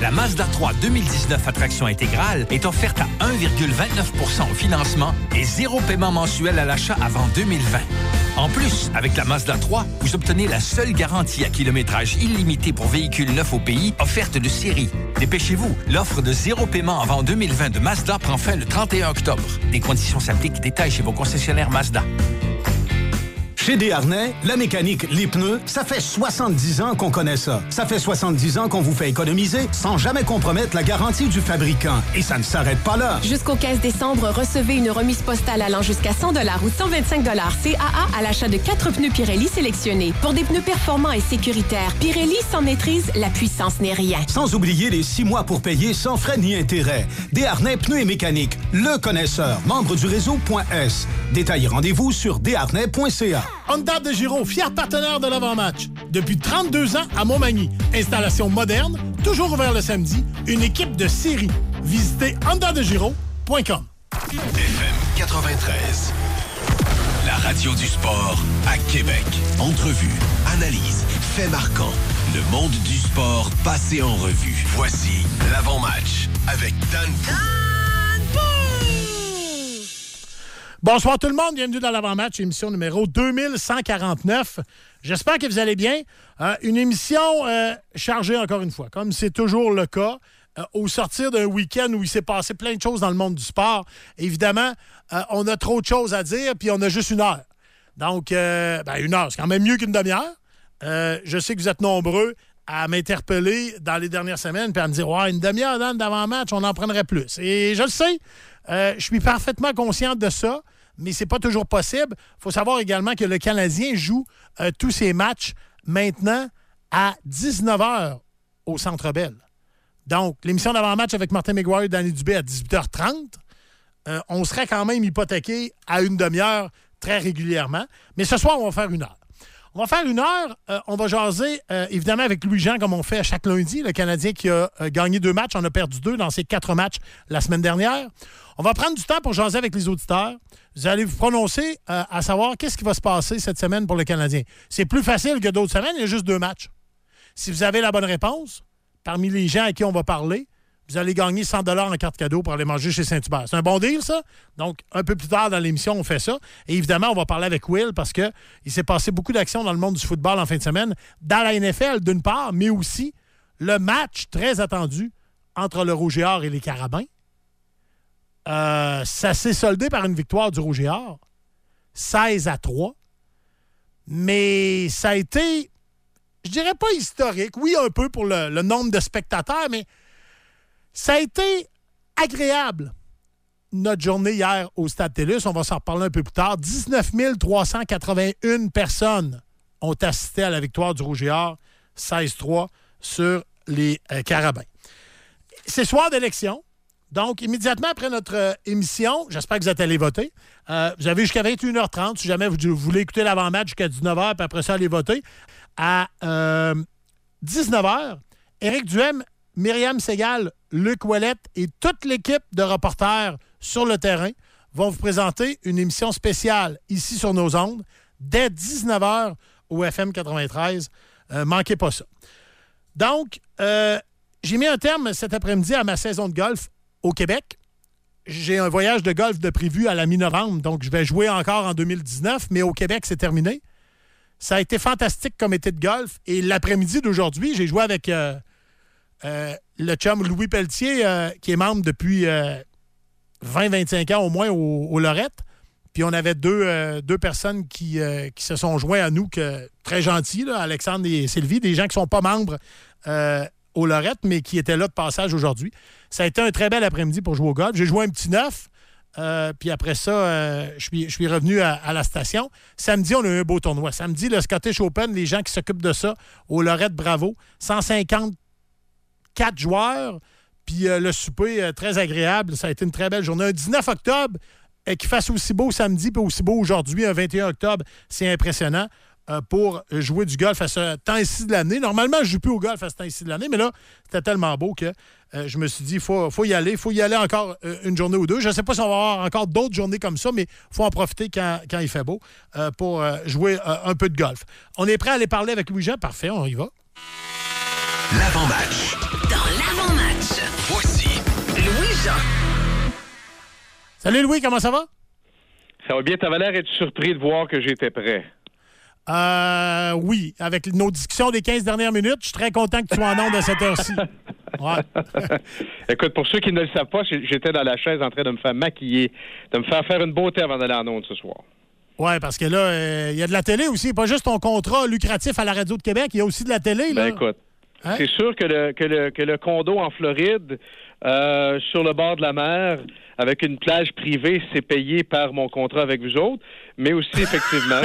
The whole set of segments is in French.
La Mazda 3 2019 à traction intégrale est offerte à 1,29% au financement et 0 paiement mensuel à l'achat avant 2020. En plus, avec la Mazda 3, vous obtenez la seule garantie à kilométrage illimité pour véhicules neufs au pays, offerte de série. Dépêchez-vous, l'offre de 0 paiement avant 2020 de Mazda prend fin le 31 octobre. Des conditions s'appliquent, détails chez vos concessionnaires Mazda. Chez Desharnais, la mécanique, les pneus, ça fait 70 ans qu'on connaît ça. Ça fait 70 ans qu'on vous fait économiser sans jamais compromettre la garantie du fabricant. Et ça ne s'arrête pas là. Jusqu'au 15 décembre, recevez une remise postale allant jusqu'à 100 $ ou 125 $ CAA à l'achat de 4 pneus Pirelli sélectionnés. Pour des pneus performants et sécuritaires, Pirelli s'en maîtrise, la puissance n'est rien. Sans oublier les 6 mois pour payer sans frais ni intérêt. Desharnais Pneus et Mécanique, le connaisseur, membre du réseau .S. Détails et rendez-vous sur desharnais.ca. Honda de Giro, fier partenaire de l'avant-match. Depuis 32 ans à Montmagny. Installation moderne, toujours ouvert le samedi. Une équipe de série. Visitez hondadegiro.com. FM 93. La radio du sport à Québec. Entrevue, analyse, faits marquants. Le monde du sport passé en revue. Voici l'avant-match avec Dan Bonsoir tout le monde, bienvenue dans l'avant-match, émission numéro 2149. J'espère que vous allez bien. Une émission chargée encore une fois, comme c'est toujours le cas. Au sortir d'un week-end où il s'est passé plein de choses dans le monde du sport, évidemment, on a trop de choses à dire, puis on a juste une heure. Donc, une heure, c'est quand même mieux qu'une demi-heure. Je sais que vous êtes nombreux à m'interpeller dans les dernières semaines puis à me dire « Ouais, une demi-heure d'avant-match, on en prendrait plus. » Et je le sais, je suis parfaitement conscient de ça, mais c'est pas toujours possible. Il faut savoir également que le Canadien joue tous ses matchs maintenant à 19h au Centre Bell. Donc, l'émission d'avant-match avec Martin McGuire et Danny Dubé à 18h30, on serait quand même hypothéqué à une demi-heure très régulièrement. Mais ce soir, on va faire une heure. On va faire une heure. On va jaser, évidemment, avec Louis-Jean, comme on fait à chaque lundi. Le Canadien qui a gagné 2 matchs. On a perdu 2 dans ses 4 matchs la semaine dernière. On va prendre du temps pour jaser avec les auditeurs. Vous allez vous prononcer à savoir qu'est-ce qui va se passer cette semaine pour le Canadien. C'est plus facile que d'autres semaines. Il y a juste 2 matchs. Si vous avez la bonne réponse, parmi les gens à qui on va parler, vous allez gagner 100 $ en carte cadeau pour aller manger chez Saint-Hubert. C'est un bon deal, ça? Donc, un peu plus tard dans l'émission, on fait ça. Et évidemment, on va parler avec Will parce qu'il s'est passé beaucoup d'actions dans le monde du football en fin de semaine, dans la NFL d'une part, mais aussi le match très attendu entre le Rouge et Or et les Carabins. Ça s'est soldé par une victoire du Rouge et Or, 16-3. Mais ça a été, je dirais pas historique, oui, un peu pour le nombre de spectateurs, mais ça a été agréable, notre journée hier au Stade TELUS. On va s'en reparler un peu plus tard. 19 381 personnes ont assisté à la victoire du Rouge et Or, 16-3 sur les Carabins. C'est soir d'élection. Donc, immédiatement après notre émission, j'espère que vous êtes allés voter. Vous avez jusqu'à 21h30. Si jamais vous voulez écouter l'avant-match jusqu'à 19h, puis après ça, aller voter. À 19h, Éric Duhem, Myriam Segal, Luc Ouellette et toute l'équipe de reporters sur le terrain vont vous présenter une émission spéciale ici sur nos ondes dès 19h au FM 93. Manquez pas ça. Donc, j'ai mis un terme cet après-midi à ma saison de golf au Québec. J'ai un voyage de golf de prévu à la mi-novembre, donc je vais jouer encore en 2019, mais au Québec, c'est terminé. Ça a été fantastique comme été de golf. Et l'après-midi d'aujourd'hui, j'ai joué avec le chum Louis Pelletier, qui est membre depuis 20-25 ans au moins au Lorette. Puis on avait deux personnes qui se sont joints à nous, très gentils, là, Alexandre et Sylvie, des gens qui ne sont pas membres au Lorette, mais qui étaient là de passage aujourd'hui. Ça a été un très bel après-midi pour jouer au golf. J'ai joué un petit 9. Puis après ça, je suis revenu à la station. Samedi, on a eu un beau tournoi. Samedi, le Scottish Open, les gens qui s'occupent de ça, au Lorette, bravo. 154 joueurs. Puis le souper, très agréable. Ça a été une très belle journée. Un 19 octobre, qu'il fasse aussi beau samedi puis aussi beau aujourd'hui, un 21 octobre, c'est impressionnant pour jouer du golf à ce temps-ci de l'année. Normalement, je ne joue plus au golf à ce temps-ci de l'année, mais là, c'était tellement beau que je me suis dit, il faut y aller. Il faut y aller encore une journée ou deux. Je ne sais pas si on va avoir encore d'autres journées comme ça, mais il faut en profiter quand il fait beau pour jouer un peu de golf. On est prêt à aller parler avec Louis-Jean? Parfait, on y va. L'avant-match. Dans l'avant-match. Salut Louis, comment ça va? Ça va bien. T'avais l'air d'être surpris de voir que j'étais prêt. Oui. Avec nos discussions des 15 dernières minutes, je suis très content que tu sois en onde à cette heure-ci. Ouais. Écoute, pour ceux qui ne le savent pas, j'étais dans la chaise en train de me faire maquiller, de me faire une beauté avant d'aller en onde ce soir. Oui, parce que là, il y a de la télé aussi. Pas juste ton contrat lucratif à la Radio de Québec, il y a aussi de la télé. Là. Ben écoute, c'est sûr que le condo en Floride, sur le bord de la mer, avec une plage privée, c'est payé par mon contrat avec vous autres. Mais aussi, effectivement,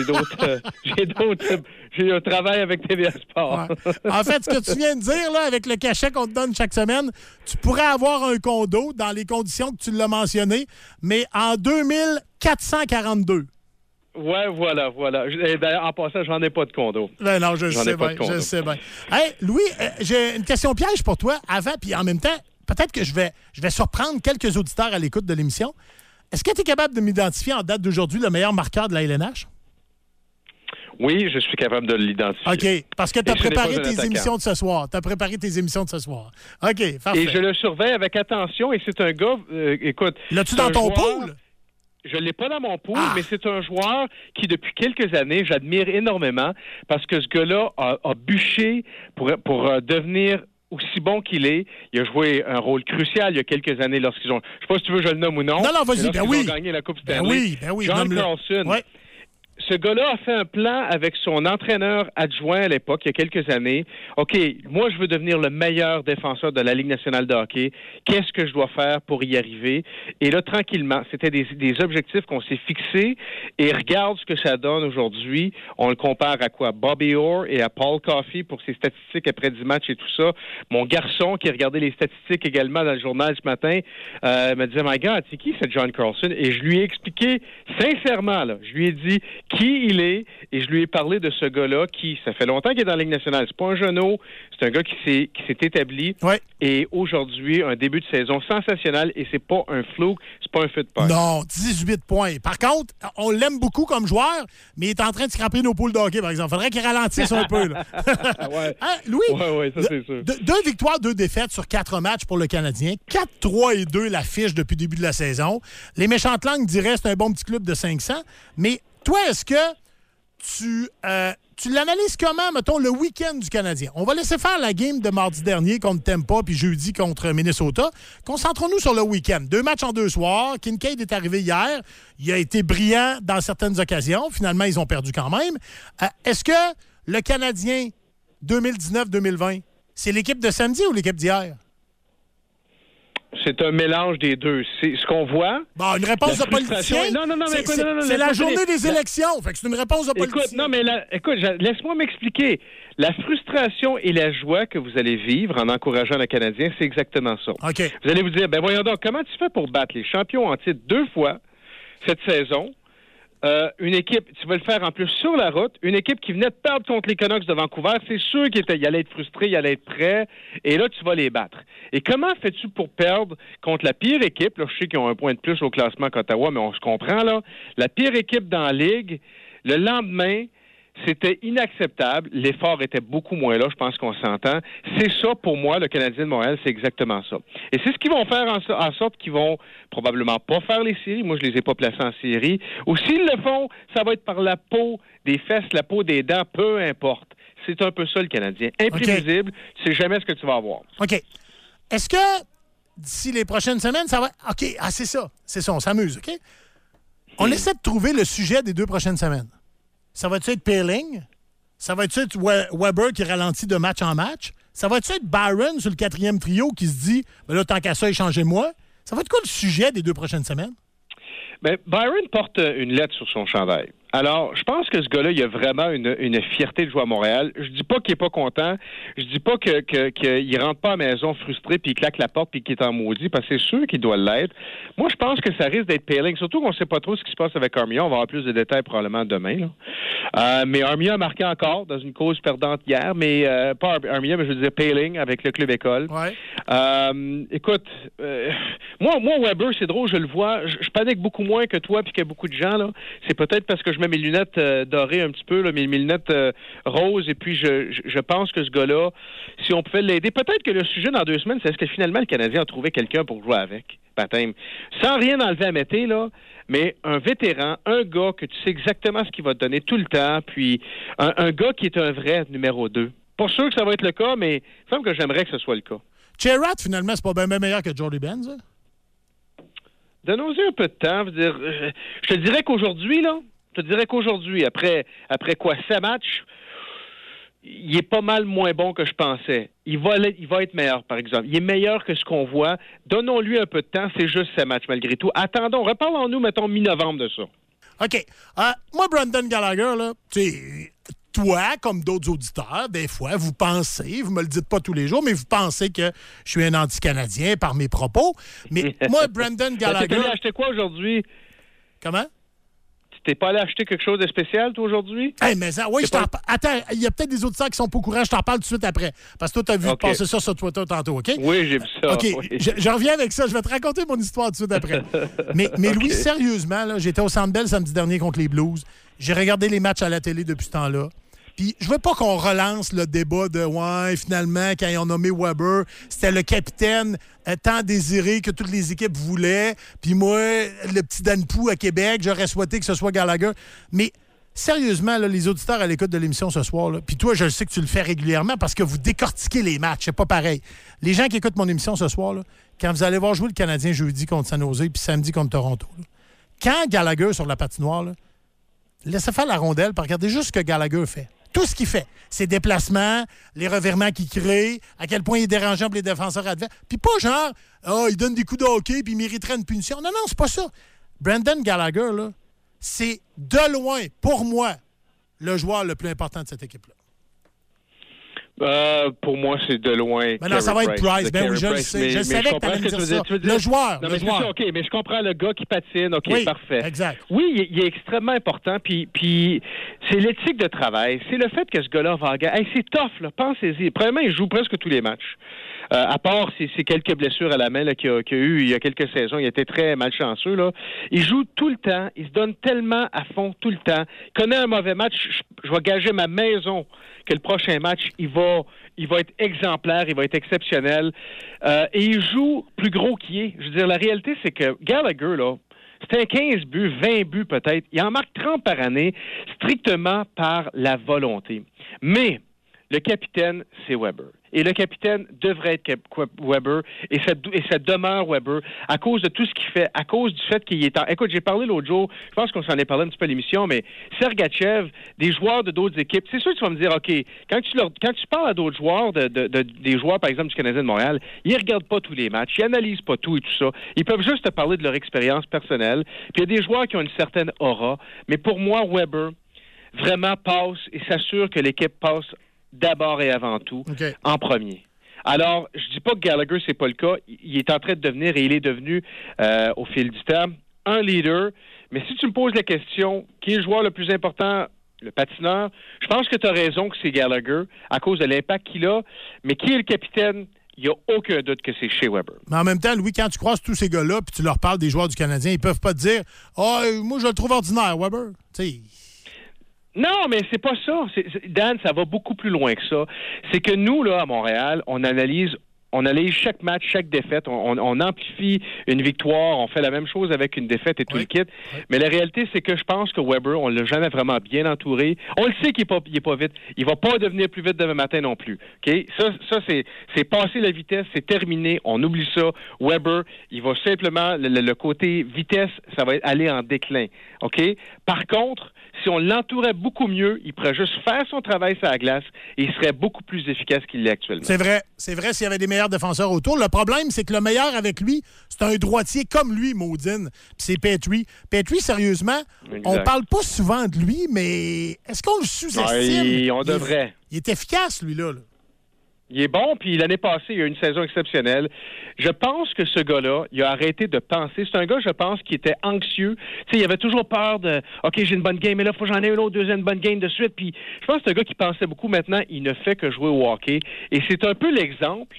j'ai un travail avec TVA Sport. Ouais. En fait, ce que tu viens de dire, là, avec le cachet qu'on te donne chaque semaine, tu pourrais avoir un condo dans les conditions que tu l'as mentionné, mais en 2442. Ouais, voilà. En passant, j'en ai pas de condo. Ben non, je sais bien. Hey, Louis, j'ai une question piège pour toi avant, puis en même temps, peut-être que je vais surprendre quelques auditeurs à l'écoute de l'émission. Est-ce que tu es capable de m'identifier en date d'aujourd'hui le meilleur marqueur de la LNH? Oui, je suis capable de l'identifier. OK, parce que tu as préparé tes émissions de ce soir. OK, parfait. Et je le surveille avec attention, et c'est un gars, écoute... L'as-tu dans ton pool? Je ne l'ai pas dans mon pool, mais c'est un joueur qui, depuis quelques années, j'admire énormément parce que ce gars-là a bûché pour devenir aussi bon qu'il est. Il a joué un rôle crucial il y a quelques années lorsqu'ils ont... Je ne sais pas si tu veux que je le nomme ou non. Non, vas-y, ils ont gagné la Coupe Stanley. Ben oui. John Carlson. Ouais. Ce gars-là a fait un plan avec son entraîneur adjoint à l'époque, il y a quelques années. OK, moi, je veux devenir le meilleur défenseur de la Ligue nationale de hockey. Qu'est-ce que je dois faire pour y arriver? Et là, tranquillement, c'était des objectifs qu'on s'est fixés. Et regarde ce que ça donne aujourd'hui. On le compare à quoi? Bobby Orr et à Paul Coffey pour ses statistiques après 10 matchs et tout ça. Mon garçon, qui regardait les statistiques également dans le journal ce matin, me disait, « My God, c'est qui ce John Carlson? » Et je lui ai expliqué sincèrement, là, je lui ai dit qui il est, et je lui ai parlé de ce gars-là qui, ça fait longtemps qu'il est dans la Ligue nationale. C'est pas un genou, c'est un gars qui s'est établi. Ouais. Et aujourd'hui, un début de saison sensationnel, et c'est pas un flou, c'est pas un feu de paille. Non, 18 points. Par contre, on l'aime beaucoup comme joueur, mais il est en train de scraper nos poules de hockey, par exemple. Faudrait qu'il ralentisse un peu. Là. Ouais. Hein, Louis? Ouais, ça c'est sûr. 2 victoires, 2 défaites sur 4 matchs pour le Canadien. 4-3-2 la fiche depuis le début de la saison. Les méchantes langues diraient que c'est un bon petit club de 500, mais toi, est-ce que tu l'analyses comment, mettons, le week-end du Canadien? On va laisser faire la game de mardi dernier contre Tampa puis jeudi contre Minnesota. Concentrons-nous sur le week-end. 2 matchs en 2 soirs. Kincaid est arrivé hier. Il a été brillant dans certaines occasions. Finalement, ils ont perdu quand même. Est-ce que le Canadien 2019-2020, c'est l'équipe de samedi ou l'équipe d'hier? C'est un mélange des deux. C'est ce qu'on voit. Bon, une réponse de politicien. C'est la journée des élections. Fait que c'est une réponse de politicien. Laisse-moi m'expliquer. La frustration et la joie que vous allez vivre en encourageant le Canadien, c'est exactement ça. Okay. Vous allez vous dire, voyons donc, comment tu fais pour battre les champions en titre 2 fois cette saison? Une équipe, tu vas le faire en plus sur la route, une équipe qui venait de perdre contre les Canucks de Vancouver, c'est sûr qu'il allait être frustré, il allait être prêt, et là, tu vas les battre. Et comment fais-tu pour perdre contre la pire équipe? Là, je sais qu'ils ont un point de plus au classement qu'Ottawa, mais on se comprend, là. La pire équipe dans la Ligue, le lendemain, c'était inacceptable. L'effort était beaucoup moins là, je pense qu'on s'entend. C'est ça, pour moi, le Canadien de Montréal, c'est exactement ça. Et c'est ce qu'ils vont faire en sorte qu'ils vont probablement pas faire les séries. Moi, je les ai pas placés en série. Ou s'ils le font, ça va être par la peau des fesses, la peau des dents, peu importe. C'est un peu ça, le Canadien. Imprévisible, tu sais jamais ce que tu vas avoir. OK. Est-ce que d'ici les prochaines semaines, ça va... OK, c'est ça. C'est ça, on s'amuse, OK? On essaie de trouver le sujet des 2 prochaines semaines. Ça va-tu être Peeling? Ça va-tu être Weber qui ralentit de match en match? Ça va-tu être Byron sur le 4e trio qui se dit, là, tant qu'à ça, échangez-moi? Ça va être quoi le sujet des 2 prochaines semaines? Byron porte une lettre sur son chandail. Alors, je pense que ce gars-là, il a vraiment une fierté de jouer à Montréal. Je dis pas qu'il est pas content. Je dis pas qu'il rentre pas à la maison frustré puis il claque la porte puis qu'il est en maudit, parce que c'est sûr qu'il doit l'être. Moi, je pense que ça risque d'être Peeling, surtout qu'on sait pas trop ce qui se passe avec Armia. On va avoir plus de détails probablement demain, là. Mais Armia a marqué encore dans une cause perdante hier, mais pas Armia, mais je veux dire Peeling avec le club école. Ouais. Écoute, moi, Weber, c'est drôle, je le vois. Je panique beaucoup moins que toi puis que beaucoup de gens, là. C'est peut-être parce que je mets mes lunettes dorées un petit peu, là, mes lunettes roses, et puis je pense que ce gars-là, si on pouvait l'aider, peut-être que le sujet dans 2 semaines, c'est est-ce que finalement le Canadien a trouvé quelqu'un pour jouer avec? baptême. Sans rien enlever à Mété, là, mais un vétéran, un gars que tu sais exactement ce qu'il va te donner tout le temps, puis un gars qui est un vrai numéro 2. Pas sûr que ça va être le cas, mais il me semble que j'aimerais que ce soit le cas. Cherrod, finalement, c'est pas bien meilleur que Jordy Benz, hein? Donne-nous un peu de temps. Je te dirais qu'aujourd'hui, après quoi, 7 matchs, il est pas mal moins bon que je pensais. Il va être meilleur, par exemple. Il est meilleur que ce qu'on voit. Donnons-lui un peu de temps. C'est juste 7 matchs, malgré tout. Attendons. Reparlons-nous, mettons, mi-novembre de ça. OK. Moi, Brendan Gallagher, là, tu sais, toi, comme d'autres auditeurs, des fois, vous pensez, vous me le dites pas tous les jours, mais vous pensez que je suis un anti-Canadien par mes propos. Mais moi, Brendan Gallagher... Tu t'es allé acheter quoi aujourd'hui? Comment? Tu t'es pas allé acheter quelque chose de spécial, toi, aujourd'hui? Mais ça, oui, Attends, il y a peut-être des auditeurs qui sont pas au courant, je t'en parle tout de suite après. Parce que toi, tu as vu passer ça sur Twitter tantôt, OK? Oui, j'ai vu ça. OK, oui. je reviens avec ça. Je vais te raconter mon histoire tout de suite après. Mais okay. Louis, sérieusement, là, j'étais au Centre Bell samedi dernier contre les Blues. J'ai regardé les matchs à la télé depuis ce temps-là. Puis je veux pas qu'on relance le débat de « Ouais, finalement, quand ils ont nommé Weber, c'était le capitaine tant désiré que toutes les équipes voulaient. Puis moi, le petit Dan Pou à Québec, j'aurais souhaité que ce soit Gallagher. » Mais sérieusement, là, les auditeurs à l'écoute de l'émission ce soir, puis toi, je sais que tu le fais régulièrement parce que vous décortiquez les matchs. C'est pas pareil. Les gens qui écoutent mon émission ce soir, là, quand vous allez voir jouer le Canadien jeudi contre San Jose puis samedi contre Toronto, là, quand Gallagher sur la patinoire, là, laissez faire la rondelle puis regardez juste ce que Gallagher fait. Tout ce qu'il fait, ses déplacements, les revirements qu'il crée, à quel point il est dérangeant pour les défenseurs adverses. Puis pas genre, il donne des coups de hockey puis il mériterait une punition. Non, c'est pas ça. Brendan Gallagher, là, c'est de loin, pour moi, le joueur le plus important de cette équipe-là. Pour moi, c'est de loin. Mais non, ça va être Price. Ben oui, je le sais. Je savais que tu allais me dire ça. Le joueur. Non, mais c'est ça, OK, mais je comprends le gars qui patine. OK, oui, parfait. Exact. Oui, il est extrêmement important. Puis c'est l'éthique de travail. C'est le fait que ce gars-là va... Hey, c'est tough, là. Pensez-y. Premièrement, il joue presque tous les matchs. À part ces quelques blessures à la main là, qu'il a eu il y a quelques saisons, il était très malchanceux. Là. Il joue tout le temps. Il se donne tellement à fond tout le temps. Il connaît un mauvais match. Je vais gager ma maison que le prochain match, il va être exemplaire, il va être exceptionnel. Et il joue plus gros qu'il est. Je veux dire, la réalité, c'est que Gallagher, là, c'est un 15 buts, 20 buts peut-être. Il en marque 30 par année, strictement par la volonté. Mais le capitaine, c'est Weber. Et le capitaine devrait être Weber, et ça demeure Weber à cause de tout ce qu'il fait, à cause du fait qu'il est en... Écoute, j'ai parlé l'autre jour, je pense qu'on s'en est parlé un petit peu à l'émission, mais Sergachev, des joueurs de d'autres équipes, c'est sûr que tu vas me dire, OK, quand tu parles à d'autres joueurs, des joueurs, par exemple, du Canadien de Montréal, ils ne regardent pas tous les matchs, ils n'analysent pas tout et tout ça. Ils peuvent juste te parler de leur expérience personnelle. Puis il y a des joueurs qui ont une certaine aura, mais pour moi, Weber vraiment passe et s'assure que l'équipe passe d'abord et avant tout, en premier. Alors, je dis pas que Gallagher, c'est pas le cas. Il est en train de devenir, et il est devenu, au fil du temps, un leader. Mais si tu me poses la question, qui est le joueur le plus important, le patineur, je pense que tu as raison que c'est Gallagher, à cause de l'impact qu'il a. Mais qui est le capitaine? Il n'y a aucun doute que c'est Shea Weber. Mais en même temps, Louis, quand tu croises tous ces gars-là, puis tu leur parles des joueurs du Canadien, ils peuvent pas te dire « moi, je le trouve ordinaire, Weber. » Tu sais... Non, mais c'est pas ça. Dan, ça va beaucoup plus loin que ça. C'est que nous, là, à Montréal, on analyse chaque match, chaque défaite. On amplifie une victoire. On fait la même chose avec une défaite et tout le kit. Oui. Mais la réalité, c'est que je pense que Weber, on l'a jamais vraiment bien entouré. On le sait qu'il est pas vite. Il va pas devenir plus vite demain matin non plus. OK? Ça c'est passer la vitesse. C'est terminé. On oublie ça. Weber, il va simplement... Le côté vitesse, ça va aller en déclin. OK? Par contre, si on l'entourait beaucoup mieux, il pourrait juste faire son travail sur la glace et il serait beaucoup plus efficace qu'il l'est actuellement. C'est vrai s'il y avait des meilleurs défenseurs autour. Le problème, c'est que le meilleur avec lui, c'est un droitier comme lui, Maudine. Puis c'est Petrie. Petrie, sérieusement, on parle pas souvent de lui, mais est-ce qu'on le sous-estime? On devrait. Il est efficace, lui-là. Là. Il est bon, puis l'année passée, il a eu une saison exceptionnelle. Je pense que ce gars-là, il a arrêté de penser. C'est un gars, je pense, qui était anxieux. Tu sais, il avait toujours peur de « OK, j'ai une bonne game, mais là, il faut que j'en ai une autre, deuxième bonne game de suite. » Puis je pense que c'est un gars qui pensait beaucoup. Maintenant, il ne fait que jouer au hockey. Et c'est un peu l'exemple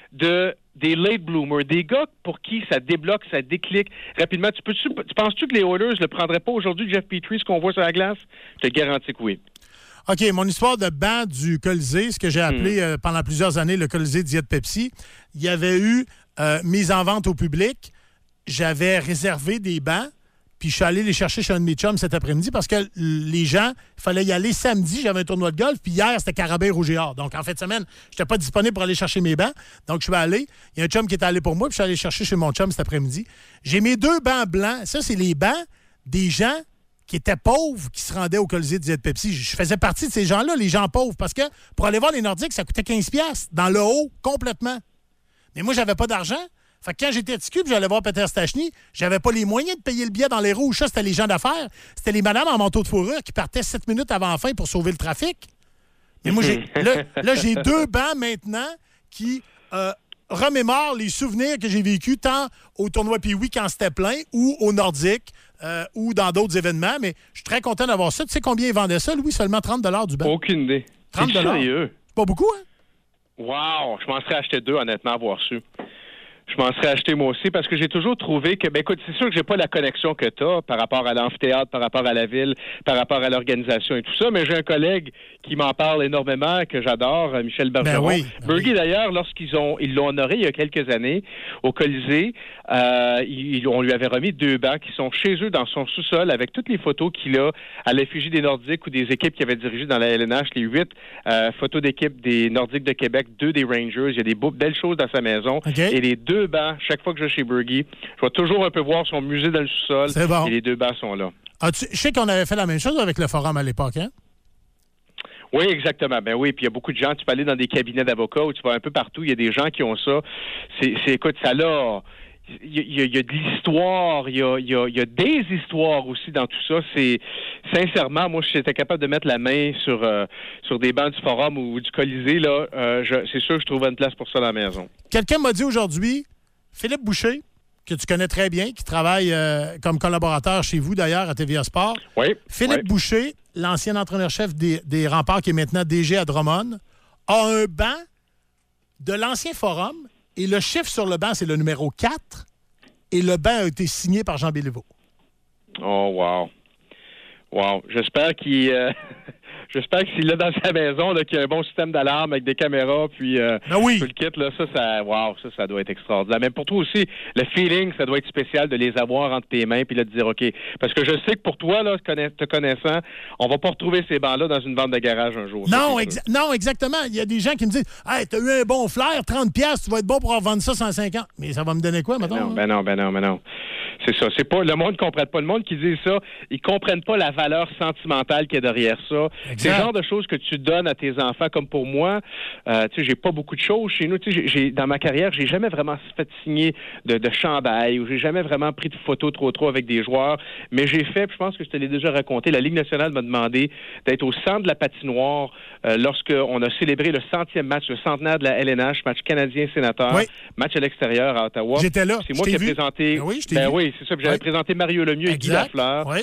des late bloomers, des gars pour qui ça débloque, ça déclique rapidement. Tu penses-tu que les Oilers ne le prendraient pas aujourd'hui, Jeff Petrie, ce qu'on voit sur la glace? Je te garantis que oui. OK, mon histoire de banc du Colisée, ce que j'ai appelé pendant plusieurs années le Colisée Diète Pepsi, il y avait eu mise en vente au public j'avais réservé des bancs, puis je suis allé les chercher chez un de mes chums cet après-midi parce que les gens, il fallait y aller samedi, j'avais un tournoi de golf, puis hier, c'était Carabin-Rouge-et-Or. Donc, en fin de semaine, je n'étais pas disponible pour aller chercher mes bancs. Donc, je suis allé. Il y a un chum qui était allé pour moi, puis je suis allé chercher chez mon chum cet après-midi. J'ai mes 2 bancs blancs. Ça, c'est les bancs des gens qui étaient pauvres, qui se rendaient au Colisée de Pepsi. Je faisais partie de ces gens-là, les gens pauvres, parce que pour aller voir les Nordiques, ça coûtait 15$ dans le haut, complètement. Mais moi, j'avais pas d'argent. Fait que quand j'étais petit cube, j'allais voir Peter Stachny, j'avais pas les moyens de payer le billet dans les rouges. Ça, c'était les gens d'affaires. C'était les madames en manteau de fourrure qui partaient 7 minutes avant la fin pour sauver le trafic. Mais moi, j'ai 2 bancs maintenant qui remémorent les souvenirs que j'ai vécus tant au tournoi Pee-Wee quand c'était plein ou au Nordique ou dans d'autres événements. Mais je suis très content d'avoir ça. Tu sais combien ils vendaient ça, Louis? Seulement 30$ du banc. Aucune idée. 30$. C'est sérieux? Pas beaucoup, hein? Wow! Je m'en serais acheté 2, honnêtement, avoir su. Je m'en serais acheté moi aussi parce que j'ai toujours trouvé que, écoute, c'est sûr que j'ai pas la connexion que tu as par rapport à l'amphithéâtre, par rapport à la ville, par rapport à l'organisation et tout ça, mais j'ai un collègue qui m'en parle énormément, que j'adore, Michel Bergeron. Bergie, d'ailleurs, lorsqu'ils l'ont honoré il y a quelques années au Colisée, on lui avait remis 2 bancs qui sont chez eux dans son sous-sol avec toutes les photos qu'il a à l'effigie des Nordiques ou des équipes qu'il avait dirigées dans la LNH, les 8 photos d'équipes des Nordiques de Québec, 2 des Rangers. Il y a des belles choses dans sa maison. Okay. Et les 2 bancs, chaque fois que je vais chez Bergie, je vais toujours un peu voir son musée dans le sous-sol. C'est bon. Et les 2 bancs sont là. Je sais qu'on avait fait la même chose avec le forum à l'époque, hein? Oui, exactement. Ben oui, puis il y a beaucoup de gens, tu peux aller dans des cabinets d'avocats ou tu vas un peu partout, il y a des gens qui ont ça. Écoute, ça là, il y a de l'histoire, il y a des histoires aussi dans tout ça. Sincèrement, moi, si j'étais capable de mettre la main sur des bancs du forum ou du Colisée, là, c'est sûr que je trouverais une place pour ça dans la maison. Quelqu'un m'a dit aujourd'hui, Philippe Boucher, que tu connais très bien, qui travaille comme collaborateur chez vous, d'ailleurs, à TVA Sport. Oui. Philippe Boucher, l'ancien entraîneur-chef des Remparts, qui est maintenant DG à Drummond, a un banc de l'ancien forum, et le chiffre sur le banc, c'est le numéro 4, et le banc a été signé par Jean Béliveau. Oh, wow. Wow. J'espère qu'il a dans sa maison, là, qu'il y a un bon système d'alarme avec des caméras, puis tout le kit, là, ça doit être extraordinaire. Mais pour toi aussi, le feeling, ça doit être spécial de les avoir entre tes mains, puis là, de dire, OK, parce que je sais que pour toi, là, te connaissant, on va pas retrouver ces bancs-là dans une vente de garage un jour. Non, exactement. Il y a des gens qui me disent, hey, t'as eu un bon flair, 30$, tu vas être bon pour en vendre ça 150$. Mais ça va me donner quoi, maintenant? Ben non. C'est ça. C'est pas, le monde ne comprenne pas. Le monde qui dit ça, ils comprennent pas la valeur sentimentale qu'il y a derrière ça. Exact. C'est le genre de choses que tu donnes à tes enfants, comme pour moi. Tu sais, j'ai pas beaucoup de choses chez nous. Tu sais, dans ma carrière, j'ai jamais vraiment fait signer de chandail ou j'ai jamais vraiment pris de photos trop avec des joueurs. Mais j'ai fait, puis je pense que je te l'ai déjà raconté, la Ligue nationale m'a demandé d'être au centre de la patinoire lorsqu'on a célébré le 100e match, le centenaire de la LNH, match canadien-sénateur, match à l'extérieur à Ottawa. J'étais là. C'est moi qui ai présenté. Oui, c'est ça. Puis j'avais présenté Mario Lemieux et Guy Lafleur. Oui.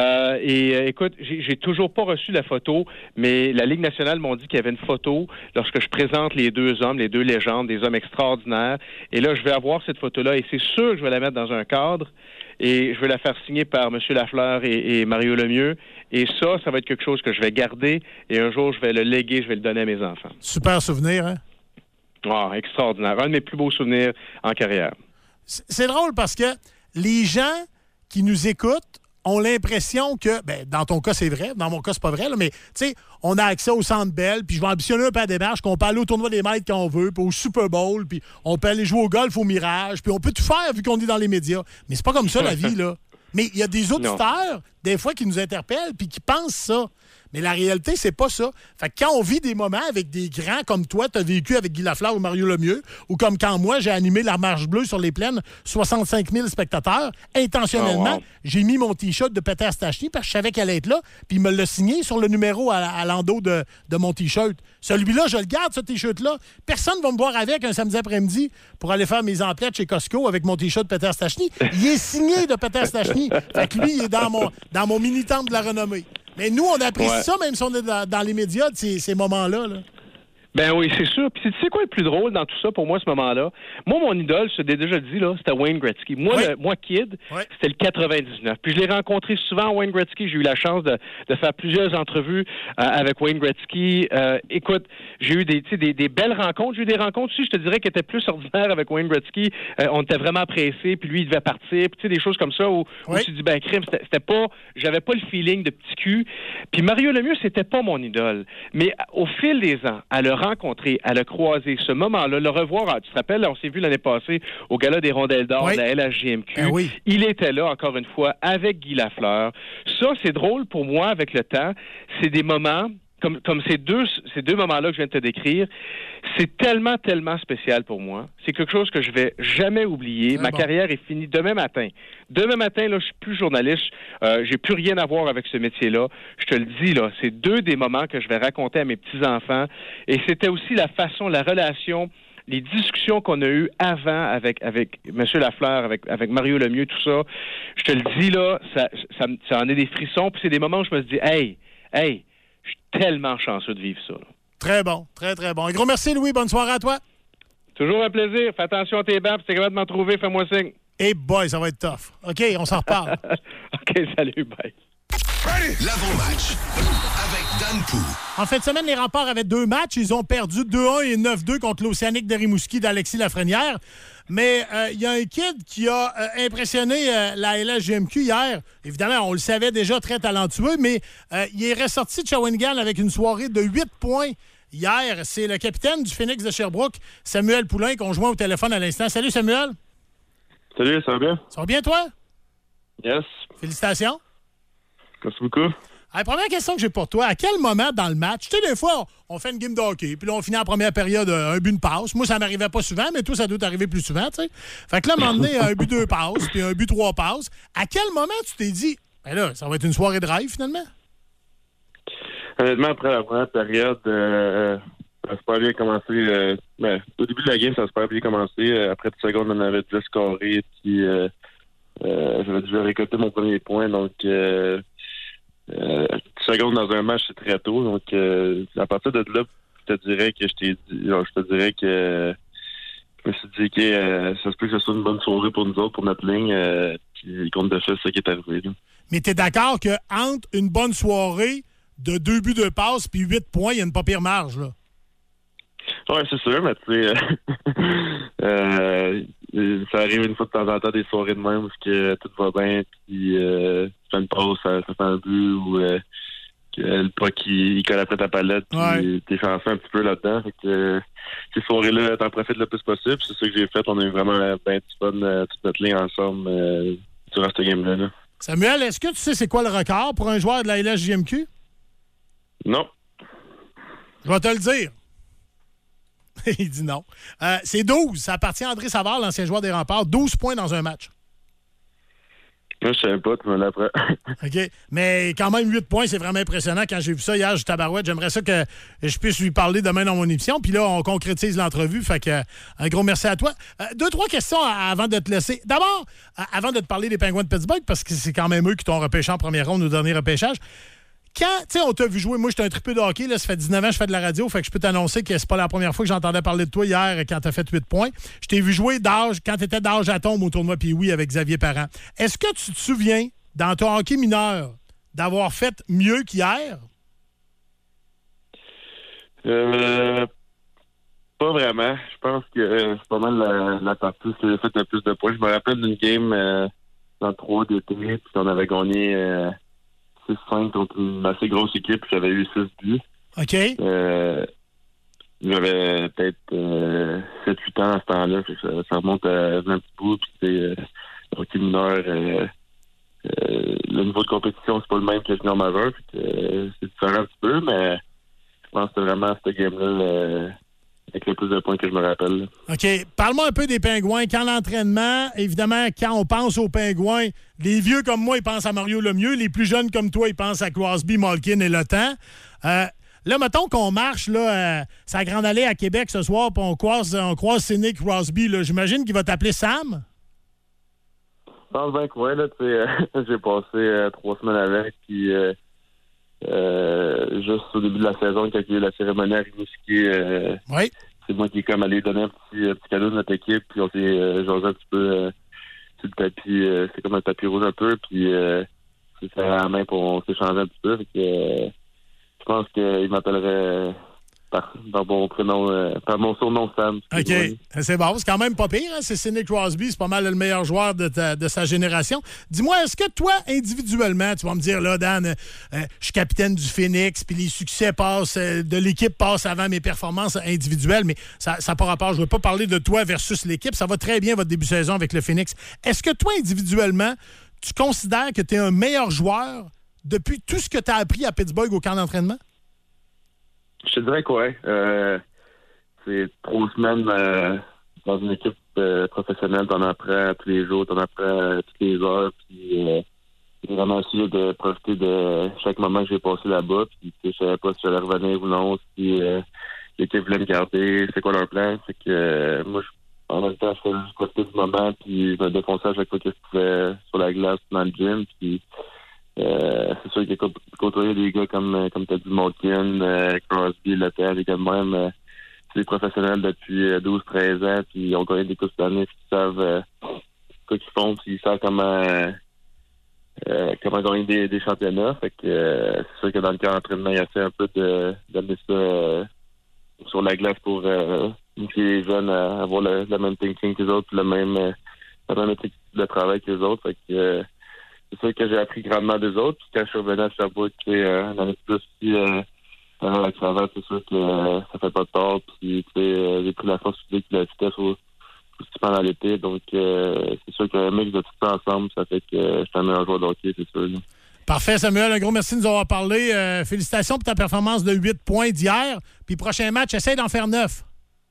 Écoute, j'ai toujours pas reçu la photo, mais la Ligue nationale m'ont dit qu'il y avait une photo lorsque je présente les 2 hommes, les 2 légendes, des hommes extraordinaires. Et là, je vais avoir cette photo-là et c'est sûr que je vais la mettre dans un cadre et je vais la faire signer par M. Lafleur et Mario Lemieux. Et ça va être quelque chose que je vais garder et un jour, je vais le léguer, je vais le donner à mes enfants. Super souvenir, hein? Ah, extraordinaire. Un de mes plus beaux souvenirs en carrière. C'est drôle parce que les gens qui nous écoutent ont l'impression que, dans ton cas, c'est vrai, dans mon cas, c'est pas vrai, là, mais tu sais, on a accès au Centre Bell, puis je vais ambitionner un peu à la démarche, qu'on peut aller au tournoi des maîtres quand on veut, puis au Super Bowl, puis on peut aller jouer au golf au Mirage, puis on peut tout faire vu qu'on est dans les médias. Mais c'est pas comme ça, la vie, là. Mais il y a des auditeurs, des fois, qui nous interpellent, puis qui pensent ça. Mais la réalité, c'est pas ça. Fait que quand on vit des moments avec des grands comme toi, tu as vécu avec Guy Lafleur ou Mario Lemieux, ou comme quand moi, j'ai animé la Marche Bleue sur les plaines, 65 000 spectateurs, intentionnellement, j'ai mis mon T-shirt de Peter Stachny parce que je savais qu'elle allait être là, puis il me l'a signé sur le numéro à l'endos de mon T-shirt. Celui-là, je le garde, ce T-shirt-là. Personne ne va me voir avec un samedi après-midi pour aller faire mes emplettes chez Costco avec mon T-shirt de Peter Stachny. Il est signé de Peter Stachny. Fait que lui, il est dans mon mini-temple de la renommée. Mais nous, on apprécie ça, même si on est dans les médias de ces moments-là. Là. Ben oui, c'est sûr. Puis tu sais quoi le plus drôle dans tout ça pour moi à ce moment-là? Moi, mon idole, je t'ai déjà dit, là, c'était Wayne Gretzky. Moi, moi kid, c'était le 99. Puis je l'ai rencontré souvent, Wayne Gretzky. J'ai eu la chance de faire plusieurs entrevues avec Wayne Gretzky. Écoute, j'ai eu des belles rencontres. J'ai eu des rencontres aussi, je te dirais, qui étaient plus ordinaires avec Wayne Gretzky. On était vraiment pressés, puis lui, il devait partir. Puis tu sais, des choses comme ça où tu dis, ben crime, c'était pas... J'avais pas le feeling de petit cul. Puis Mario Lemieux, c'était pas mon idole. Mais au fil des ans, à le rencontrer, à le croiser, ce moment-là, le revoir, tu te rappelles, on s'est vu l'année passée au Gala des Rondelles d'Or de la LHJMQ. Il était là, encore une fois, avec Guy Lafleur. Ça, c'est drôle pour moi, avec le temps. C'est des moments... Comme ces deux moments-là que je viens de te décrire, c'est tellement, tellement spécial pour moi. C'est quelque chose que je vais jamais oublier. Ma carrière est finie demain matin. Demain matin, là, je suis plus journaliste. J'ai plus rien à voir avec ce métier-là. Je te le dis, là, c'est deux des moments que je vais raconter à mes petits-enfants. Et c'était aussi la façon, la relation, les discussions qu'on a eues avant avec M. Lafleur, avec Mario Lemieux, tout ça. Je te le dis, là, ça en est des frissons. Puis c'est des moments où je me dis, hey, je suis tellement chanceux de vivre ça. Là. Très bon, très, très bon. Un gros merci, Louis. Bonne soirée à toi. Toujours un plaisir. Fais attention à tes bancs. Si t'es capable de m'en trouver, fais-moi signe. Hey boy, ça va être tough. OK, on s'en reparle. OK, salut, bye. L'avant-match avec Dan Pou. En fin de semaine, les Remparts avaient 2 matchs. Ils ont perdu 2-1 et 9-2 contre l'Océanique de Rimouski d'Alexis Lafrenière. Mais il y a un kid qui a impressionné la LHJMQ hier. Évidemment, on le savait déjà, très talentueux, mais il est ressorti de Shawinigan avec une soirée de 8 points hier. C'est le capitaine du Phoenix de Sherbrooke, Samuel Poulain, qu'on joint au téléphone à l'instant. Salut, Samuel. Salut, ça va bien? Ça va bien, toi? Yes. Félicitations. Merci beaucoup. La première question que j'ai pour toi, à quel moment dans le match, tu sais, des fois, on fait une game de hockey, puis là, on finit en première période un but, une passe. Moi, ça m'arrivait pas souvent, mais toi, ça doit t'arriver plus souvent, tu sais. Fait que là, à un moment donné, un but, 2 passes, puis un but, 3 passes. À quel moment tu t'es dit, ben là, ça va être une soirée de rêve, finalement? Honnêtement, après la première période, ça a super bien commencé. Au début de la game, ça a super bien commencé. Après 10 secondes, on avait 10 carrés, puis j'avais dû récolter mon premier point, donc... 10 secondes dans un match, c'est très tôt. Donc, à partir de là, je te dirais que je me suis dit que ça se peut que ce soit une bonne soirée pour nous autres, pour notre ligne. Puis, compte de fait, c'est ça qui est arrivé. Là. Mais t'es d'accord qu'entre une bonne soirée de 2 buts, 2 passes puis 8 points, il y a une pas pire marge, là? Oui, c'est sûr, mais tu sais, ça arrive une fois de temps en temps des soirées de même où que tout va bien, puis tu fais une pause, ça fait un but, ou que le puck il colle après ta palette, puis t'es chanceux un petit peu là-dedans. Fait que ces soirées-là, t'en profites le plus possible. C'est ça que j'ai fait. On a eu vraiment bien du fun, toute notre ligne ensemble durant cette game-là. Là. Samuel, est-ce que tu sais c'est quoi le record pour un joueur de la LHJMQ? Non. Je vais te le dire. Il dit non. C'est 12. Ça appartient à André Savard, l'ancien joueur des Remparts. 12 points dans un match. Moi, je savais pas, tu me l'apprends. OK. Mais quand même, 8 points, c'est vraiment impressionnant. Quand j'ai vu ça hier, j'étais tabarouette. J'aimerais ça que je puisse lui parler demain dans mon émission. Puis là, on concrétise l'entrevue. Fait que un gros merci à toi. 2-3 questions avant de te laisser. D'abord, avant de te parler des Penguins de Pittsburgh, parce que c'est quand même eux qui t'ont repêché en première ronde au dernier repêchage. Quand, tu sais, on t'a vu jouer, moi, j'étais un triple de hockey, là, ça fait 19 ans que je fais de la radio, fait que je peux t'annoncer que c'est pas la première fois que j'entendais parler de toi hier quand t'as fait 8 points. Je t'ai vu jouer quand t'étais d'âge à tombe au tournoi Pee-Wee avec Xavier Parent. Est-ce que tu te souviens, dans ton hockey mineur, d'avoir fait mieux qu'hier? Pas vraiment. Je pense que c'est pas mal la partie qui a fait le plus de points. Je me rappelle d'une game dans le 3 d'été, puis on avait gagné... 6-5 contre une assez grosse équipe, puis j'avais eu 6 buts. OK. J'avais peut-être 7-8 ans à ce temps-là, puis ça remonte à un petit bout, puis c'est hockey mineur. Le niveau de compétition, c'est pas le même que le junior majeur, puis c'est différent un petit peu, mais je pense que c'est vraiment cette game-là avec le plus de points que je me rappelle. Là. OK. Parle-moi un peu des Pingouins. Quand l'entraînement, évidemment, quand on pense aux Pingouins, les vieux comme moi, ils pensent à Mario Lemieux. Les plus jeunes comme toi, ils pensent à Crosby, Malkin et Le Temps. Là, mettons qu'on marche là, sa grande allée à Québec ce soir, puis on croise Sidney Crosby. Là. J'imagine qu'il va t'appeler Sam? Dans le 20 coins, là, tu sais, j'ai passé 3 semaines avec, puis juste au début de la saison, quand il y a eu la cérémonie à Rimouski, Oui. c'est moi qui est comme allé donner un petit cadeau de notre équipe, puis on s'est jasé un petit peu sur le tapis. C'est comme un tapis rouge un peu, puis c'est serré à la main pour on s'échanger un petit peu. Fait que, je pense qu'il m'appellerait par mon prénom, par mon surnom Sam. OK. C'est bon. C'est quand même pas pire. Hein? C'est Sidney Crosby. C'est pas mal le meilleur joueur de sa génération. Dis-moi, est-ce que toi, individuellement, tu vas me dire, là, Dan, je suis capitaine du Phoenix, puis les succès passent, de l'équipe passent avant mes performances individuelles, mais ça n'a pas rapport. Je ne veux pas parler de toi versus l'équipe. Ça va très bien, votre début de saison avec le Phoenix. Est-ce que toi, individuellement, tu considères que tu es un meilleur joueur depuis tout ce que tu as appris à Pittsburgh au camp d'entraînement? Je te dirais que oui. C'est 3 semaines dans une équipe professionnelle. T'en apprends tous les jours, t'en apprends toutes les heures. Puis j'ai vraiment essayé de profiter de chaque moment que j'ai passé là-bas. Puis je savais pas si j'allais revenir ou non, si l'équipe voulait me garder, c'est quoi leur plan. Fait que moi, en même temps, je faisais juste profiter du moment. Puis je me défonçais à chaque fois que je pouvais sur la glace dans le gym. Puis c'est sûr qu'il y a côtoyé des gars comme tu as dit, Malkin, Crosby, Lettel, les gars de même. C'est des professionnels depuis 12-13 ans, puis ils ont gagné des coupes d'année, puis ils savent ce qu'ils font, puis ils savent comment gagner des championnats. Fait que c'est sûr que dans le cas d'entraînement, il y a fait un peu d'amener ça sur la glace pour motiver les jeunes à avoir le même thinking que les autres, puis la même éthique de travail que les autres. Fait que c'est sûr que j'ai appris grandement des autres. Puis quand je suis revenu à Sherbrooke, un année de plus aussi dans la cravate, c'est sûr que ça fait pas de tort. Puis j'ai pris la force physique et la vitesse aussi pendant l'été. Donc c'est sûr qu'un mix de tout ça ensemble, ça fait que je suis un meilleur joueur de hockey, c'est sûr. Là. Parfait, Samuel. Un gros merci de nous avoir parlé. Félicitations pour ta performance de 8 points d'hier. Puis prochain match, essaye d'en faire 9.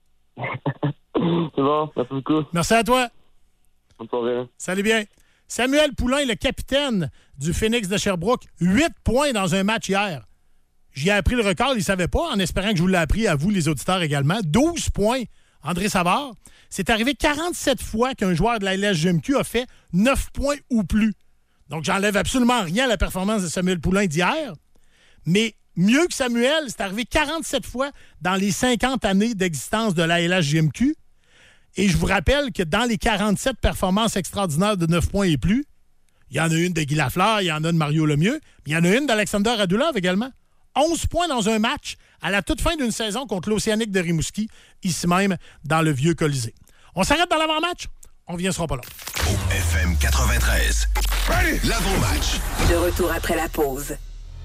C'est bon, merci beaucoup. Merci à toi. Bonne soirée. Salut bien. Samuel Poulain, le capitaine du Phoenix de Sherbrooke, 8 points dans un match hier. J'y ai appris le record, il ne savait pas, en espérant que je vous l'ai appris à vous, les auditeurs également. 12 points, André Savard. C'est arrivé 47 fois qu'un joueur de la LSJMQ a fait 9 points ou plus. Donc, j'enlève absolument rien à la performance de Samuel Poulain d'hier. Mais mieux que Samuel, c'est arrivé 47 fois dans les 50 années d'existence de la LSJMQ. Et je vous rappelle que dans les 47 performances extraordinaires de 9 points et plus, il y en a une de Guy Lafleur, il y en a de Mario Lemieux, mais il y en a une d'Alexander Radulov également. 11 points dans un match à la toute fin d'une saison contre l'Océanique de Rimouski, ici même dans le Vieux Colisée. On s'arrête dans l'avant-match? On vient, sera pas là. Au FM 93. L'avant-match. De retour après la pause.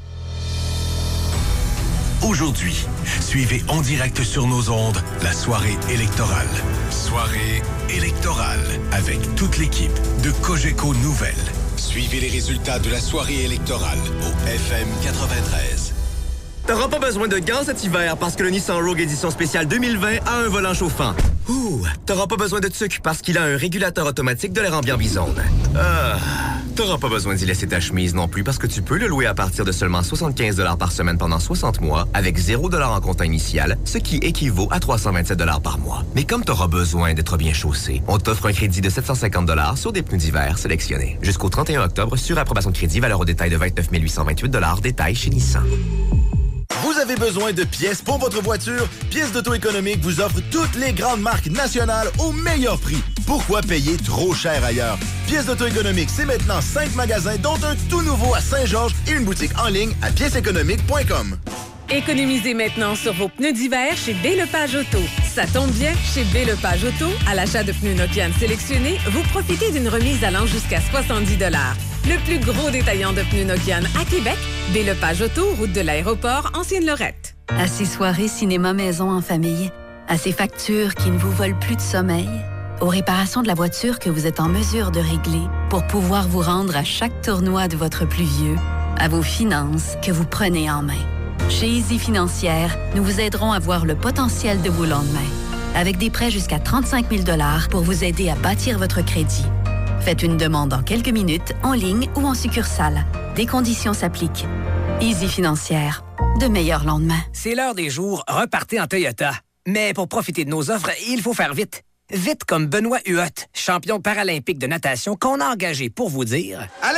Aujourd'hui, suivez en direct sur nos ondes la soirée électorale. Soirée électorale avec toute l'équipe de Cogeco Nouvelles. Suivez les résultats de la soirée électorale au FM 93. T'auras pas besoin de gaz cet hiver parce que le Nissan Rogue édition spéciale 2020 a un volant chauffant. T'auras pas besoin de tuc parce qu'il a un régulateur automatique de l'air ambiant Bizone. T'auras pas besoin d'y laisser ta chemise non plus parce que tu peux le louer à partir de seulement 75 $ par semaine pendant 60 mois avec 0 $ en comptant initial, ce qui équivaut à 327 $ par mois. Mais comme t'auras besoin d'être bien chaussé, on t'offre un crédit de 750 $ sur des pneus d'hiver sélectionnés. Jusqu'au 31 octobre, sur approbation de crédit, valeur au détail de 29 828 $, détail chez Nissan. Vous avez besoin de pièces pour votre voiture? Pièces d'Auto Économique vous offre toutes les grandes marques nationales au meilleur prix. Pourquoi payer trop cher ailleurs? Pièces d'Auto Économique, c'est maintenant 5 magasins, dont un tout nouveau à Saint-Georges et une boutique en ligne à pièceséconomique.com. Économisez maintenant sur vos pneus d'hiver chez B-Lepage Auto. Ça tombe bien, chez B-Lepage Auto, à l'achat de pneus Nokian sélectionnés, vous profitez d'une remise allant jusqu'à 70 $. Le plus gros détaillant de pneus Nokian à Québec, B-Lepage Auto, route de l'aéroport, Ancienne-Lorette. À ces soirées cinéma-maison en famille, à ces factures qui ne vous volent plus de sommeil, aux réparations de la voiture que vous êtes en mesure de régler pour pouvoir vous rendre à chaque tournoi de votre plus vieux, à vos finances que vous prenez en main. Chez Easy Financière, nous vous aiderons à voir le potentiel de vos lendemains, avec des prêts jusqu'à 35 000 $ pour vous aider à bâtir votre crédit. Faites une demande en quelques minutes, en ligne ou en succursale. Des conditions s'appliquent. Easy Financière, de meilleurs lendemains. C'est l'heure des jours, repartez en Toyota. Mais pour profiter de nos offres, il faut faire vite. Vite comme Benoît Huot, champion paralympique de natation qu'on a engagé pour vous dire... Allez, allez!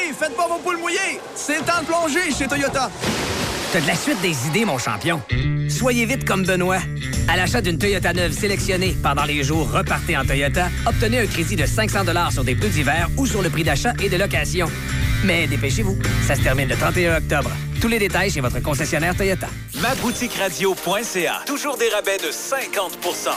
faites pas vos poules mouillées! C'est le temps de plonger chez Toyota! T'as de la suite des idées, mon champion. Soyez vite comme Benoît. À l'achat d'une Toyota neuve sélectionnée pendant les jours repartez en Toyota, obtenez un crédit de 500 $ sur des pneus d'hiver ou sur le prix d'achat et de location. Mais dépêchez-vous, ça se termine le 31 octobre. Tous les détails chez votre concessionnaire Toyota. Maboutiqueradio.ca. Toujours des rabais de 50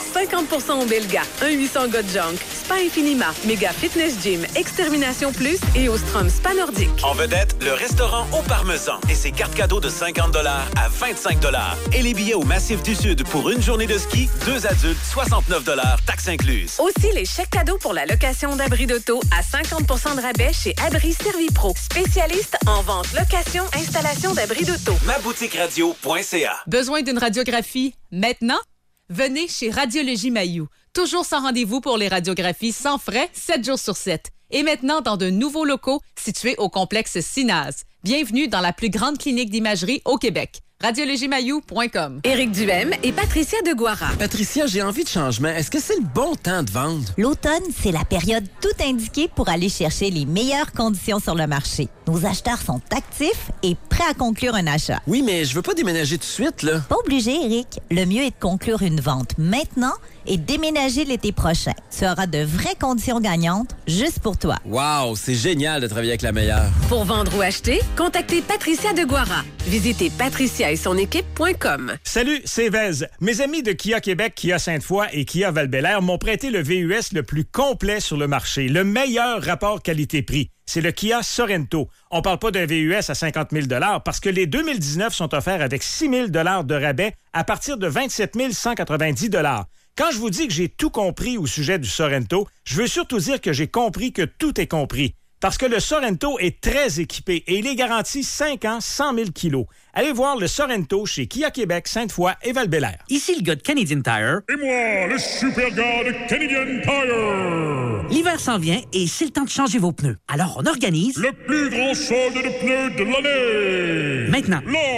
50 au Belga, 1-800 God Junk, Spa Infinima, Méga Fitness Gym, Extermination Plus et Ostrom Spa Nordique. En vedette, le restaurant au Parmesan et ses cartes cadeaux de 50 $ à 25 $. Et les billets au Massif du Sud pour une journée de ski, 2 adultes, 69 $, taxes incluses. Aussi, les chèques cadeaux pour la location d'abris d'auto à 50 de rabais chez Abri Servipro. Spécialiste en vente, location, installation d'abris d'auto. Maboutiqueradio.ca. Besoin d'une radiographie maintenant? Venez chez Radiologie Mailloux. Toujours sans rendez-vous pour les radiographies sans frais, 7 jours sur 7. Et maintenant dans de nouveaux locaux situés au complexe Sinaz. Bienvenue dans la plus grande clinique d'imagerie au Québec. radiologiemailloux.com. Éric Duhem et Patricia Deguara. Patricia, j'ai envie de changement. Est-ce que c'est le bon temps de vendre? L'automne, c'est la période tout indiquée pour aller chercher les meilleures conditions sur le marché. Nos acheteurs sont actifs et prêts à conclure un achat. Oui, mais je veux pas déménager tout de suite, là. Pas obligé, Éric. Le mieux est de conclure une vente maintenant et déménager l'été prochain. Tu auras de vraies conditions gagnantes juste pour toi. Wow, c'est génial de travailler avec la meilleure. Pour vendre ou acheter, contactez Patricia Deguara. Visitez Patricia et son équipe.com. Salut, c'est Vez. Mes amis de Kia Québec, Kia Sainte-Foy et Kia Val-Bélair m'ont prêté le VUS le plus complet sur le marché, le meilleur rapport qualité-prix. C'est le Kia Sorento. On parle pas d'un VUS à 50 000 $ parce que les 2019 sont offerts avec 6 000 $ de rabais à partir de 27 190 $. Quand je vous dis que j'ai tout compris au sujet du Sorento, je veux surtout dire que j'ai compris que tout est compris. Parce que le Sorento est très équipé et il est garanti 5 ans, 100 000 kilos. Allez voir le Sorento chez Kia Québec, Sainte-Foy et Val-Bélair. Ici le gars de Canadian Tire. Et moi, le super gars de Canadian Tire. L'hiver s'en vient et c'est le temps de changer vos pneus. Alors on organise... le plus grand solde de pneus de l'année. Maintenant.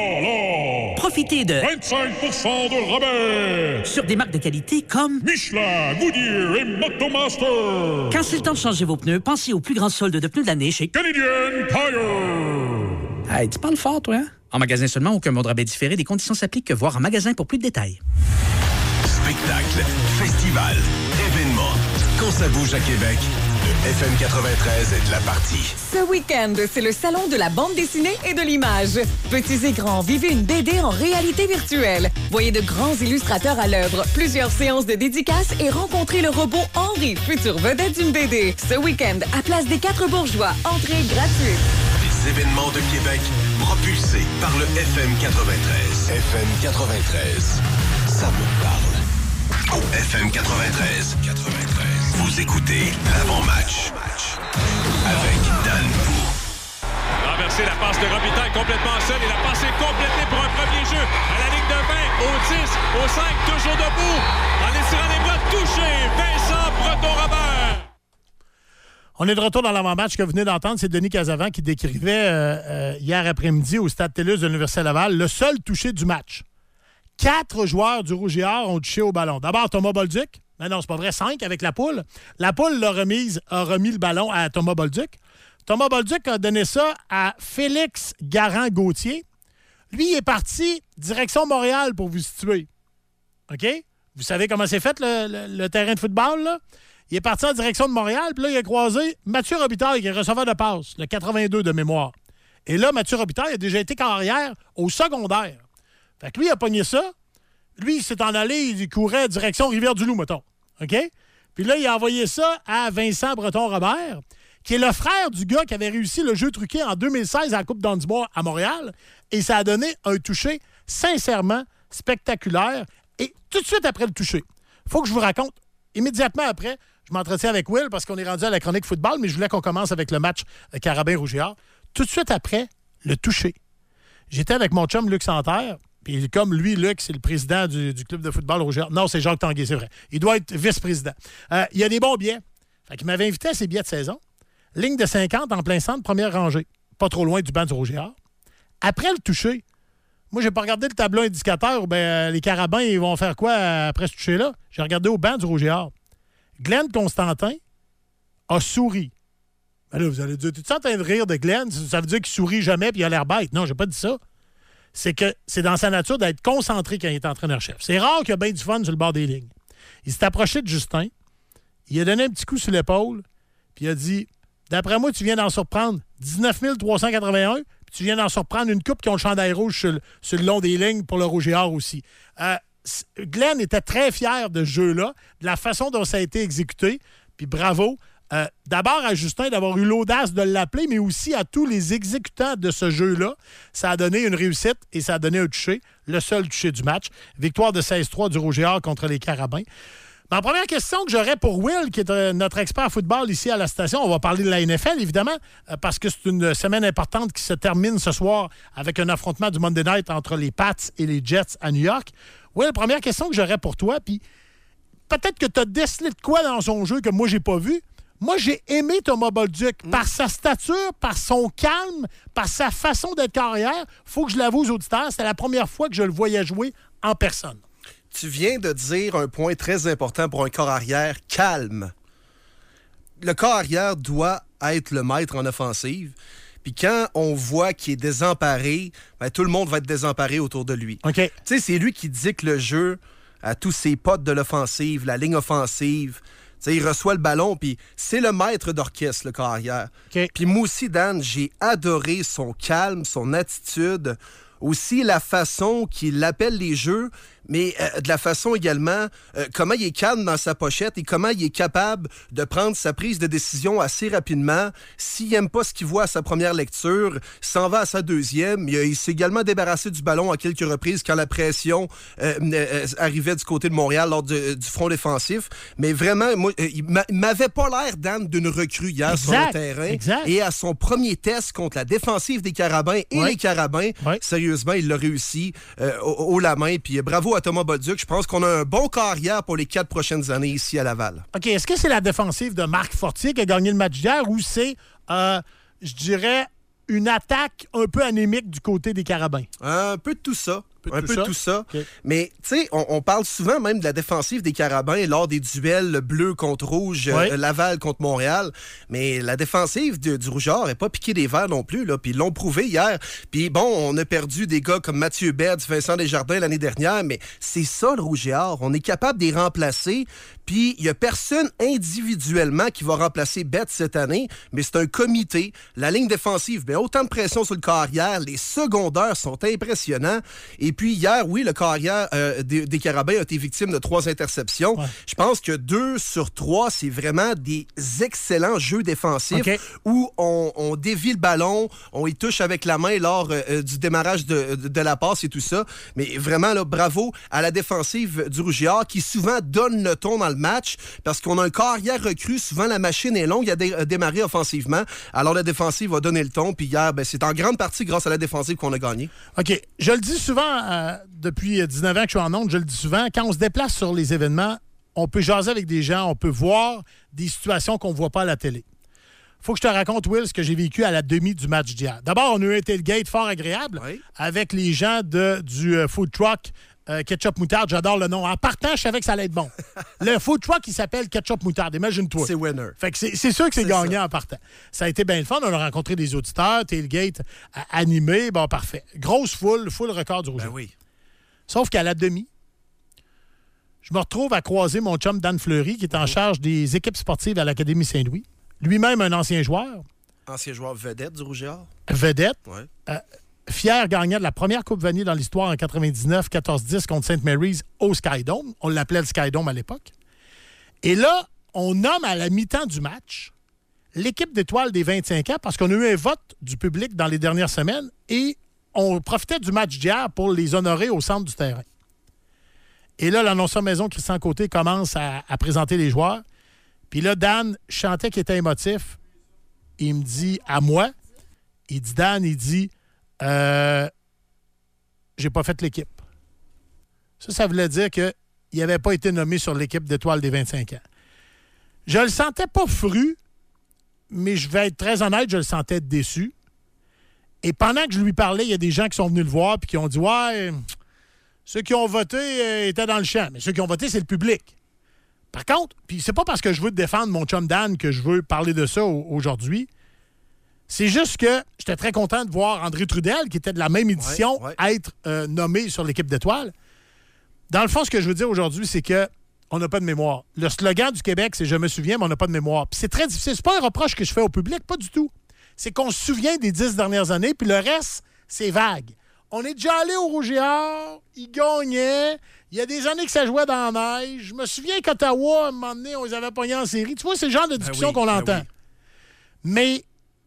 Là. Profitez de... 25% de rabais. Sur des marques de qualité comme... Michelin, Goodyear et Motomaster. Quand c'est le temps de changer vos pneus, pensez au plus grand solde de pneus de l'année chez... Canadian Tire. Hey, tu parles fort, toi, hein? En magasin seulement, aucun mot de rabais différé. Des conditions s'appliquent que voir en magasin pour plus de détails. Spectacle, festival, événements. Quand ça bouge à Québec, le FM 93 est de la partie. Ce week-end, c'est le salon de la bande dessinée et de l'image. Petits et grands, vivez une BD en réalité virtuelle. Voyez de grands illustrateurs à l'œuvre, plusieurs séances de dédicaces et rencontrez le robot Henri, future vedette d'une BD. Ce week-end, à Place des 4 Bourgeois, entrée gratuite. Les événements de Québec, propulsés par le FM 93. FM 93, ça me parle. Au FM 93, vous écoutez l'avant-match avec Dan Bou. Renverser la passe de Robitaille complètement seul et la passe est complétée pour un premier jeu à la ligne de 20, au 10, au 5, toujours debout. En étirant les bras, touché, Vincent Breton-Robert. On est de retour dans l'avant-match que vous venez d'entendre. C'est Denis Casavant qui décrivait hier après-midi au Stade TELUS de l'Université Laval le seul touché du match. 4 joueurs du Rouge et Or ont touché au ballon. D'abord, Thomas Bolduc. Mais non, c'est pas vrai, 5 avec la poule. La poule a remis le ballon à Thomas Bolduc. Thomas Bolduc a donné ça à Félix Garand-Gauthier. Lui, il est parti direction Montréal pour vous situer. OK? Vous savez comment c'est fait, le terrain de football, là? Il est parti en direction de Montréal, puis là, il a croisé Mathieu Robitaille, qui est receveur de passe, le 82 de mémoire. Et là, Mathieu Robitaille a déjà été carrière au secondaire. Fait que lui, il a pogné ça. Lui, il s'est en allé, il courait direction Rivière-du-Loup, mettons. OK? Puis là, il a envoyé ça à Vincent Breton-Robert, qui est le frère du gars qui avait réussi le jeu truqué en 2016 à la Coupe d'Andibois à Montréal. Et ça a donné un toucher sincèrement spectaculaire. Et tout de suite après le toucher, il faut que je vous raconte, immédiatement après, je m'entretiens avec Will parce qu'on est rendu à la chronique football, mais je voulais qu'on commence avec le match Carabin-Rouge-et-Or. Tout de suite après, le toucher. J'étais avec mon chum Luc Santerre, puis comme lui, Luc, c'est le président du club de football Rouge-et-Or. Non, c'est Jacques Tanguay, c'est vrai. Il doit être vice-président. Il y a des bons billets. Fait qu'il m'avait invité à ses billets de saison. Ligne de 50 en plein centre, première rangée. Pas trop loin du banc du Rouge-et-Or. Après le toucher, moi, j'ai pas regardé le tableau indicateur. Les Carabins, ils vont faire quoi après ce toucher-là? J'ai regardé au banc du Rouge-et-Or. Glenn Constantin a souri. Alors, vous allez dire, tu es en train de rire de Glenn? Ça veut dire qu'il sourit jamais puis il a l'air bête. Non, j'ai pas dit ça. C'est que c'est dans sa nature d'être concentré quand il est entraîneur-chef. C'est rare qu'il y a bien du fun sur le bord des lignes. Il s'est approché de Justin, il a donné un petit coup sur l'épaule, puis il a dit « D'après moi, tu viens d'en surprendre 19 381, puis tu viens d'en surprendre une coupe qui ont le chandail rouge sur le long des lignes pour le Rouge et Or aussi. » Glenn était très fier de ce jeu-là, de la façon dont ça a été exécuté, puis bravo. D'abord à Justin d'avoir eu l'audace de l'appeler, mais aussi à tous les exécutants de ce jeu-là. Ça a donné une réussite et ça a donné un touché, le seul touché du match. Victoire de 16-3 du Rouge et Or contre les Carabins. Ma première question que j'aurais pour Will, qui est notre expert football ici à la station, on va parler de la NFL, évidemment, parce que c'est une semaine importante qui se termine ce soir avec un affrontement du Monday Night entre les Pats et les Jets à New York. Will, première question que j'aurais pour toi, puis peut-être que tu as décelé de quoi dans son jeu que moi, j'ai pas vu. Moi, j'ai aimé Thomas Bolduc par sa stature, par son calme, par sa façon d'être carrière. Faut que je l'avoue aux auditeurs, c'était la première fois que je le voyais jouer en personne. Tu viens de dire un point très important pour un corps arrière, calme. Le corps arrière doit être le maître en offensive. Puis quand on voit qu'il est désemparé, ben, tout le monde va être désemparé autour de lui. Okay. Tu sais, c'est lui qui dicte le jeu à tous ses potes de l'offensive, la ligne offensive. T'sais, il reçoit le ballon, puis c'est le maître d'orchestre, le corps arrière. Okay. Puis moi aussi, Dan, j'ai adoré son calme, son attitude, aussi la façon qu'il appelle les jeux, mais de la façon également, comment il est calme dans sa pochette et comment il est capable de prendre sa prise de décision assez rapidement. S'il n'aime pas ce qu'il voit à sa première lecture, s'en va à sa deuxième. Il s'est également débarrassé du ballon à quelques reprises quand la pression arrivait du côté de Montréal lors du front défensif. Mais vraiment, moi, il m'avait pas l'air, Dan, d'une recrue hier sur le terrain. Exact. Et à son premier test contre la défensive des Carabins et les Carabins, sérieusement, il l'a réussi haut la main. Puis bravo à Thomas Bolduc. Je pense qu'on a un bon carrière pour les 4 prochaines années ici à Laval. OK. Est-ce que c'est la défensive de Marc Fortier qui a gagné le match d'hier ou c'est, je dirais, une attaque un peu anémique du côté des Carabins? Un peu de tout ça. Un peu de tout ça. Okay. Mais, tu sais, on parle souvent même de la défensive des Carabins lors des duels bleu contre rouge, Laval contre Montréal. Mais la défensive du Rougeard n'est pas piquée des verres non plus, là. Puis ils l'ont prouvé hier. Puis bon, on a perdu des gars comme Mathieu Betts, Vincent Desjardins l'année dernière, mais c'est ça le Rougeard. On est capable de les remplacer. Puis il n'y a personne individuellement qui va remplacer Betts cette année, mais c'est un comité. La ligne défensive, bien, autant de pression sur le carrière. Les secondaires sont impressionnants. Et puis hier, oui, le carrière des Carabins a été victime de 3 interceptions. Ouais. Je pense que 2 sur 3, c'est vraiment des excellents jeux défensifs où on dévie le ballon, on y touche avec la main lors du démarrage de la passe et tout ça. Mais vraiment, là, bravo à la défensive du Rougeard qui souvent donne le ton dans le match parce qu'on a un carrière recru. Souvent, la machine est longue à démarrer offensivement. Alors, la défensive va donner le ton. Puis hier, ben, c'est en grande partie grâce à la défensive qu'on a gagné. OK. Je le dis souvent depuis 19 ans que je suis en ondes, je le dis souvent, quand on se déplace sur les événements, on peut jaser avec des gens, on peut voir des situations qu'on ne voit pas à la télé. Faut que je te raconte, Will, ce que j'ai vécu à la demi du match d'hier. D'abord, on a eu un tailgate fort agréable avec les gens du food truck Ketchup Moutarde. J'adore le nom. En partant, je savais que ça allait être bon. Le food truck, il s'appelle Ketchup Moutarde. Imagine-toi. C'est winner. Fait que c'est sûr que c'est gagnant en partant. Ça a été bien le fun. On a rencontré des auditeurs, tailgate animé. Bon, parfait. Grosse foule record du Rouge. Ben oui. Sauf qu'à la demi, je me retrouve à croiser mon chum Dan Fleury, qui est en charge des équipes sportives à l'Académie Saint-Louis. Lui-même, un ancien joueur. Ancien joueur vedette du Rougeard. Vedette. Ouais. Fier gagnant de la première Coupe Vanier dans l'histoire en 99, 14-10 contre St. Mary's au Skydome. On l'appelait le Skydome à l'époque. Et là, on nomme à la mi-temps du match l'équipe d'étoiles des 25 ans parce qu'on a eu un vote du public dans les dernières semaines et on profitait du match d'hier pour les honorer au centre du terrain. Et là, l'annonceur maison, Christian Côté, commence à présenter les joueurs. Puis là, Dan chantait qu'il était émotif. Il me dit à moi, il dit, Dan, il dit, j'ai pas fait l'équipe. Ça voulait dire qu'il n'avait pas été nommé sur l'équipe d'étoiles des 25 ans. Je le sentais pas fru, mais je vais être très honnête, je le sentais déçu. Et pendant que je lui parlais, il y a des gens qui sont venus le voir et qui ont dit « Ouais, ceux qui ont voté étaient dans le champ. » Mais ceux qui ont voté, c'est le public. Par contre, puis c'est pas parce que je veux défendre mon chum Dan que je veux parler de ça aujourd'hui, C'est juste que j'étais très content de voir André Trudel, qui était de la même édition, être nommé sur l'équipe d'étoiles. Dans le fond, ce que je veux dire aujourd'hui, c'est que on n'a pas de mémoire. Le slogan du Québec, c'est « Je me souviens, mais on n'a pas de mémoire ». Puis c'est très difficile. C'est pas un reproche que je fais au public, pas du tout. C'est qu'on se souvient des 10 dernières années, puis le reste, c'est vague. On est déjà allé au Rouge et Or, ils gagnaient. Il y a des années que ça jouait dans la neige. Je me souviens qu'Ottawa, à un moment donné, on les avait pognés en série. Tu vois, c'est le genre de discussion qu'on entend. Oui. Mais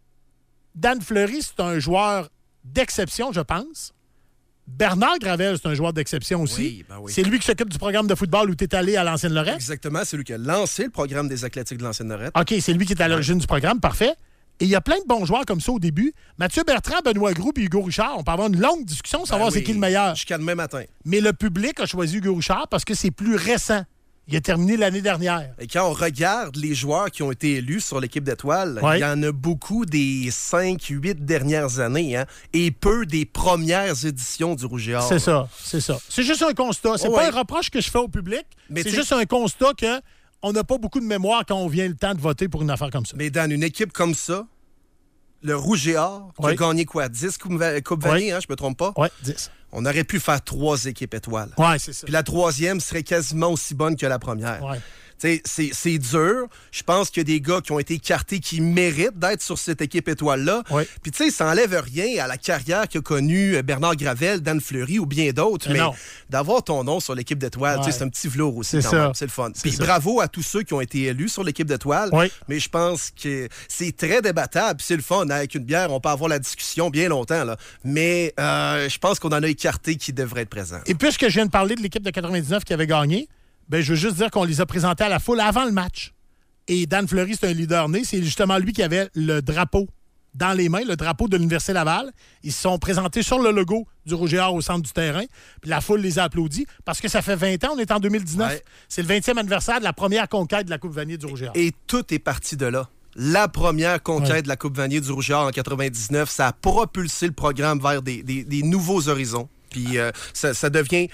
Dan Fleury, c'est un joueur d'exception, je pense. Bernard Gravel, c'est un joueur d'exception aussi. Oui. C'est lui qui s'occupe du programme de football où tu es allé à l'Ancienne-Lorette. Exactement, c'est lui qui a lancé le programme des Athlétiques de l'Ancienne-Lorette. OK, c'est lui qui est à l'origine du programme, parfait. Et il y a plein de bons joueurs comme ça au début. Mathieu Bertrand, Benoît Groux et Hugo Richard, on peut avoir une longue discussion pour savoir c'est qui le meilleur. Jusqu'à demain matin. Mais le public a choisi Hugo Richard parce que c'est plus récent. Il a terminé l'année dernière. Et quand on regarde les joueurs qui ont été élus sur l'équipe d'étoiles, il y en a beaucoup des 5-8 dernières années, hein, et peu des premières éditions du Rouge et Or. C'est ça. C'est juste un constat. C'est pas un reproche que je fais au public. Mais c'est juste un constat que on n'a pas beaucoup de mémoire quand on vient le temps de voter pour une affaire comme ça. Mais dans une équipe comme ça, le Rouge et Or, qui a gagné quoi? 10 Coupes Vanier, hein, je me trompe pas? Oui, 10. On aurait pu faire 3 équipes étoiles. Oui, c'est ça. Puis la 3e serait quasiment aussi bonne que la première. Oui. C'est dur. Je pense qu'il y a des gars qui ont été écartés qui méritent d'être sur cette équipe étoile-là. Oui. Puis tu sais, ça n'enlève rien à la carrière qu'a connue Bernard Gravel, Dan Fleury ou bien d'autres. Mais d'avoir ton nom sur l'équipe d'étoiles, c'est un petit velours aussi quand même. C'est le fun. Puis bravo à tous ceux qui ont été élus sur l'équipe d'étoiles. Oui. Mais je pense que c'est très débattable. C'est le fun. Avec une bière, on peut avoir la discussion bien longtemps. Là. Mais je pense qu'on en a écarté qui devraient être présents. Et puisque je viens de parler de l'équipe de 99 qui avait gagné, ben, je veux juste dire qu'on les a présentés à la foule avant le match. Et Dan Fleury, c'est un leader né. C'est justement lui qui avait le drapeau dans les mains, le drapeau de l'Université Laval. Ils se sont présentés sur le logo du Rouge et Or au centre du terrain. Puis la foule les a applaudis parce que ça fait 20 ans, on est en 2019. Ouais. C'est le 20e anniversaire de la première conquête de la Coupe Vanier du Rouge et Or. Et tout est parti de là. La première conquête de la Coupe Vanier du Rouge et Or en 99, ça a propulsé le programme vers des nouveaux horizons. Puis ça devient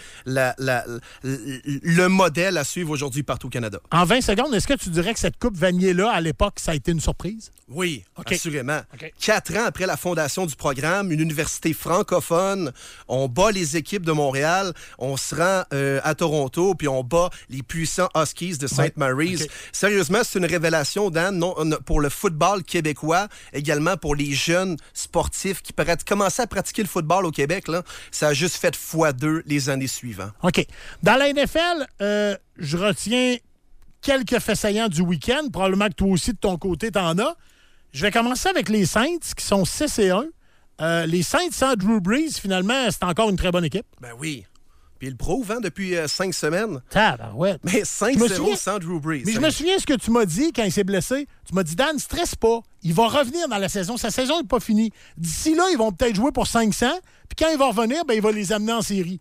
le modèle à suivre aujourd'hui partout au Canada. En 20 secondes, est-ce que tu dirais que cette Coupe Vanier-là, à l'époque, ça a été une surprise? Oui, assurément. 4 ans après la fondation du programme, une université francophone, on bat les équipes de Montréal, on se rend à Toronto, puis on bat les puissants Huskies de St. Mary's. Sérieusement, c'est une révélation, Dan, pour le football québécois, également pour les jeunes sportifs qui commençaient à pratiquer le football au Québec. Là, ça a juste fait x2 les années suivantes. OK. Dans la NFL, je retiens quelques faits saillants du week-end. Probablement que toi aussi, de ton côté, t'en as. Je vais commencer avec les Saints, qui sont 6-1. Les Saints sans Drew Brees, finalement, c'est encore une très bonne équipe. Ben oui. Puis ils le prouvent depuis 5 semaines. Tabarouette. Mais 5-0 sans Drew Brees. Mais je me souviens ce que tu m'as dit quand il s'est blessé. Tu m'as dit, Dan, stresse pas. Il va revenir dans la saison. Sa saison n'est pas finie. D'ici là, ils vont peut-être jouer pour 500. Puis quand il va revenir, ben, il va les amener en série.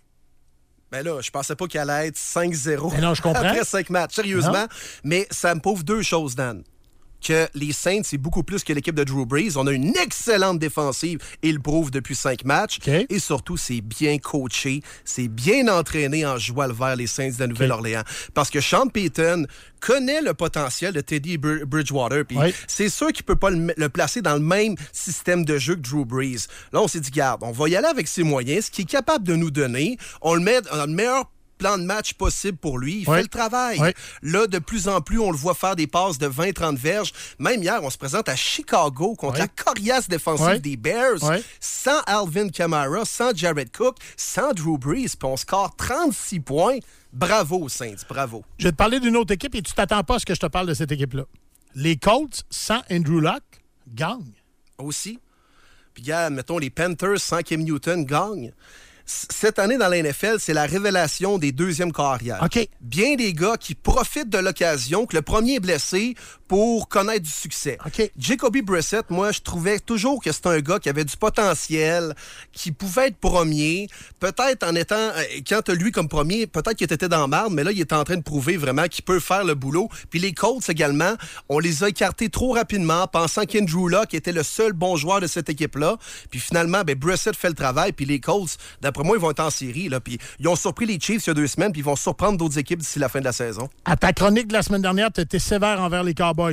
Ben là, je pensais pas qu'il allait être 5-0 non, je comprends. après 5 matchs. Sérieusement. Non. Mais ça me prouve 2 choses, Dan. Que les Saints, c'est beaucoup plus que l'équipe de Drew Brees. On a une excellente défensive et il le prouve depuis 5 matchs. Okay. Et surtout, c'est bien coaché, c'est bien entraîné en jouant vers les Saints de la Nouvelle-Orléans. Parce que Sean Payton connaît le potentiel de Teddy Bridgewater. Puis c'est sûr qu'il peut pas le placer dans le même système de jeu que Drew Brees. Là, on s'est dit, garde, on va y aller avec ses moyens, ce qu'il est capable de nous donner. On le met dans le meilleur plan de match possible pour lui. Il fait le travail. Là, de plus en plus, on le voit faire des passes de 20-30 verges. Même hier, on se présente à Chicago contre la coriace défensive des Bears, sans Alvin Kamara, sans Jared Cook, sans Drew Brees, puis on score 36 points. Bravo, Saints, bravo. Je vais te parler d'une autre équipe et tu t'attends pas à ce que je te parle de cette équipe-là. Les Colts, sans Andrew Luck, gagnent. Aussi. Puis, regarde, mettons, les Panthers, sans Cam Newton, gagnent. Cette année dans la NFL, c'est la révélation des deuxièmes carrières. OK. Bien des gars qui profitent de l'occasion, que le premier est blessé pour connaître du succès. OK. Jacoby Brissett, moi, je trouvais toujours que c'était un gars qui avait du potentiel, qui pouvait être premier. Peut-être en étant, quand t'as lui comme premier, peut-être qu'il était dans la marde, mais là, il est en train de prouver vraiment qu'il peut faire le boulot. Puis les Colts également, on les a écartés trop rapidement, pensant qu'Andrew Luck était le seul bon joueur de cette équipe-là. Puis finalement, Brissett fait le travail, puis les Colts, d'après moi, ils vont être en série. Là, puis ils ont surpris les Chiefs il y a 2 semaines, puis ils vont surprendre d'autres équipes d'ici la fin de la saison. À ta chronique de la semaine dernière, tu étais sévère envers les Cowboys.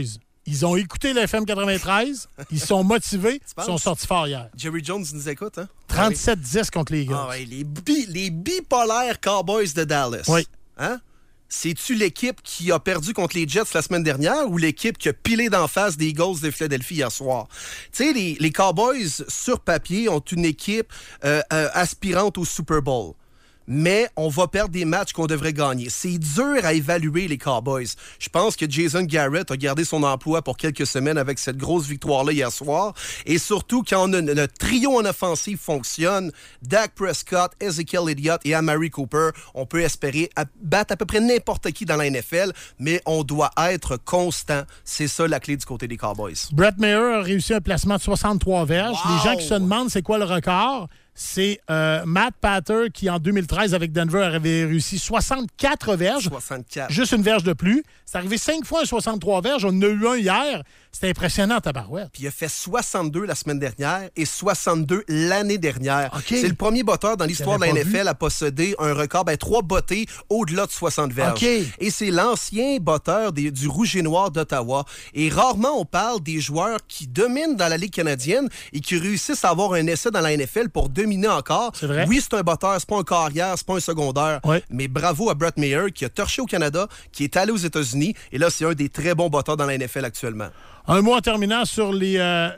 Ils ont écouté le FM 93, ils sont motivés, ils sont sortis fort hier. Jerry Jones nous écoute, hein? 37-10 contre les Eagles. Ah ouais, les bipolaires Cowboys de Dallas. Oui. Hein? C'est-tu l'équipe qui a perdu contre les Jets la semaine dernière ou l'équipe qui a pilé d'en face des Eagles de Philadelphie hier soir? Tu sais, les Cowboys, sur papier, ont une équipe aspirante au Super Bowl. Mais on va perdre des matchs qu'on devrait gagner. C'est dur à évaluer, les Cowboys. Je pense que Jason Garrett a gardé son emploi pour quelques semaines avec cette grosse victoire-là hier soir. Et surtout, quand notre trio en offensive fonctionne, Dak Prescott, Ezekiel Elliott et Amari Cooper, on peut espérer battre à peu près n'importe qui dans la NFL, mais on doit être constant. C'est ça la clé du côté des Cowboys. Brett Maher a réussi un placement de 63 verges. Wow! Les gens qui se demandent c'est quoi le record, c'est Matt Pater qui, en 2013, avec Denver, avait réussi 64 verges. 64. Juste une verge de plus. C'est arrivé 5 fois à 63 verges. On en a eu un hier. C'était impressionnant, tabarouette. Puis il a fait 62 la semaine dernière et 62 l'année dernière. Okay. C'est le premier botteur dans l'histoire de la NFL à posséder un record, 3 bottées au-delà de 60 verges. Okay. Et c'est l'ancien botteur du Rouge et Noir d'Ottawa. Et rarement on parle des joueurs qui dominent dans la Ligue canadienne et qui réussissent à avoir un essai dans la NFL pour dominer encore. C'est vrai. Oui, c'est un botteur, c'est pas un carrière, c'est pas un secondaire. Ouais. Mais bravo à Brett Maher qui a torché au Canada, qui est allé aux États-Unis. Et là, c'est un des très bons botteurs dans la NFL actuellement. Un mot en terminant sur les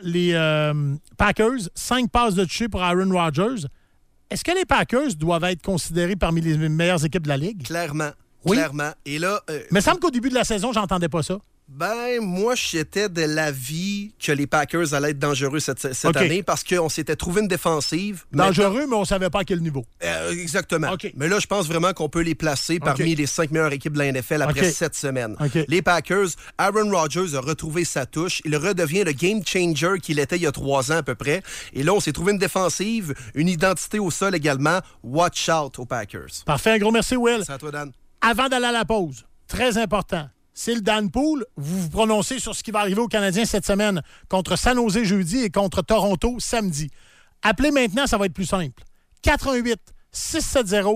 Packers. 5 passes de toucher pour Aaron Rodgers. Est-ce que les Packers doivent être considérés parmi les meilleures équipes de la Ligue? Clairement. Oui. Clairement. Et là, mais il semble qu'au début de la saison, j'entendais pas ça. Moi, j'étais de l'avis que les Packers allaient être dangereux cette année parce qu'on s'était trouvé une défensive. Dangereux, mais on savait pas à quel niveau. Exactement. Okay. Mais là, je pense vraiment qu'on peut les placer parmi les 5 meilleures équipes de la NFL après 7 semaines. Okay. Les Packers, Aaron Rodgers a retrouvé sa touche. Il redevient le game changer qu'il était il y a 3 ans à peu près. Et là, on s'est trouvé une défensive, une identité au sol également. Watch out aux Packers. Parfait. Un gros merci, Will. C'est à toi, Dan. Avant d'aller à la pause, très important, c'est le Dan Pool. Vous vous prononcez sur ce qui va arriver aux Canadiens cette semaine contre San Jose jeudi et contre Toronto samedi. Appelez maintenant, ça va être plus simple. 88 670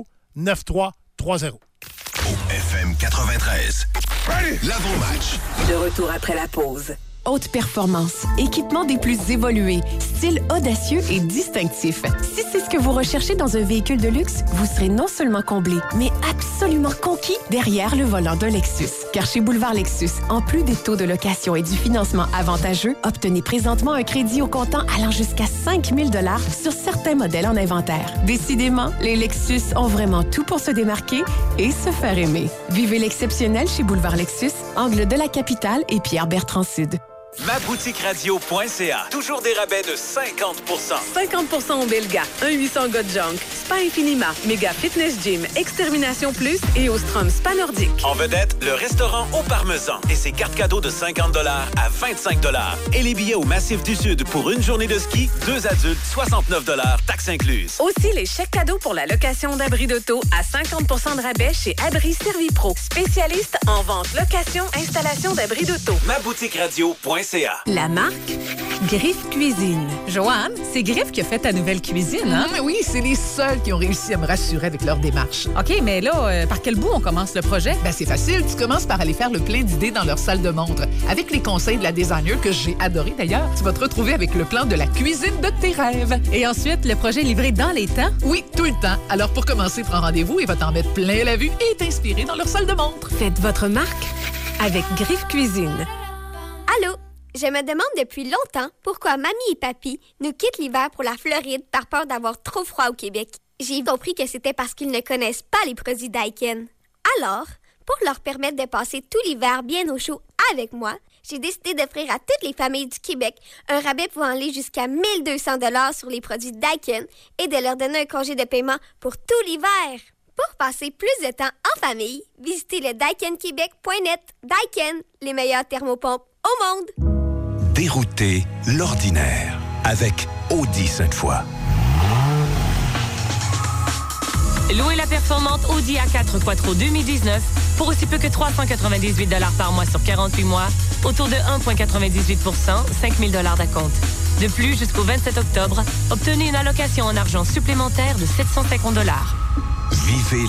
9330. Au FM 93. L'avant-match. De retour après la pause. Haute performance, équipement des plus évolués, style audacieux et distinctif. Si c'est ce que vous recherchez dans un véhicule de luxe, vous serez non seulement comblé, mais absolument conquis derrière le volant d'un Lexus. Car chez Boulevard Lexus, en plus des taux de location et du financement avantageux, obtenez présentement un crédit au comptant allant jusqu'à 5 000 $ sur certains modèles en inventaire. Décidément, les Lexus ont vraiment tout pour se démarquer et se faire aimer. Vivez l'exceptionnel chez Boulevard Lexus, angle de la Capitale et Pierre-Bertrand-Sud. Maboutiqueradio.ca. Toujours des rabais de 50 50 au Belga, 1-800 God Junk, Spa Infinima, Méga Fitness Gym, Extermination Plus et Ostrom Spa Nordique. En vedette, le restaurant au Parmesan et ses cartes cadeaux de 50 $ à 25 $. Et les billets au Massif du Sud pour une journée de ski, 2 adultes, 69 $, taxes incluses. Aussi, les chèques cadeaux pour la location d'abris d'auto à 50 % de rabais chez Abri Servipro, spécialiste en vente, location, installation d'abris d'auto. Maboutiqueradio.ca. La marque Griffe Cuisine. Joanne, c'est Griffe qui a fait ta nouvelle cuisine, hein? Oui, c'est les seuls qui ont réussi à me rassurer avec leur démarche. OK, mais là, par quel bout on commence le projet? C'est facile. Tu commences par aller faire le plein d'idées dans leur salle de montre. Avec les conseils de la designer, que j'ai adoré d'ailleurs, tu vas te retrouver avec le plan de la cuisine de tes rêves. Et ensuite, le projet livré dans les temps? Oui, tout le temps. Alors, pour commencer, prends rendez-vous et va t'en mettre plein la vue et t'inspirer dans leur salle de montre. Faites votre marque avec Griffe Cuisine. Allô? Je me demande depuis longtemps pourquoi Mamie et Papy nous quittent l'hiver pour la Floride par peur d'avoir trop froid au Québec. J'ai compris que c'était parce qu'ils ne connaissent pas les produits Daikin. Alors, pour leur permettre de passer tout l'hiver bien au chaud avec moi, j'ai décidé d'offrir à toutes les familles du Québec un rabais pouvant aller jusqu'à 1 200 $ sur les produits Daikin et de leur donner un congé de paiement pour tout l'hiver. Pour passer plus de temps en famille, visitez le daikinquebec.net. Daikin, les meilleurs thermopompes au monde. Dérouter l'ordinaire avec Audi Sainte-Foy. Louez la performante Audi A4 Quattro 2019 pour aussi peu que 398 $ par mois sur 48 mois, autour de 1,98 %, 5 000 $ d'acompte. De plus, jusqu'au 27 octobre, obtenez une allocation en argent supplémentaire de 750 $. Vivez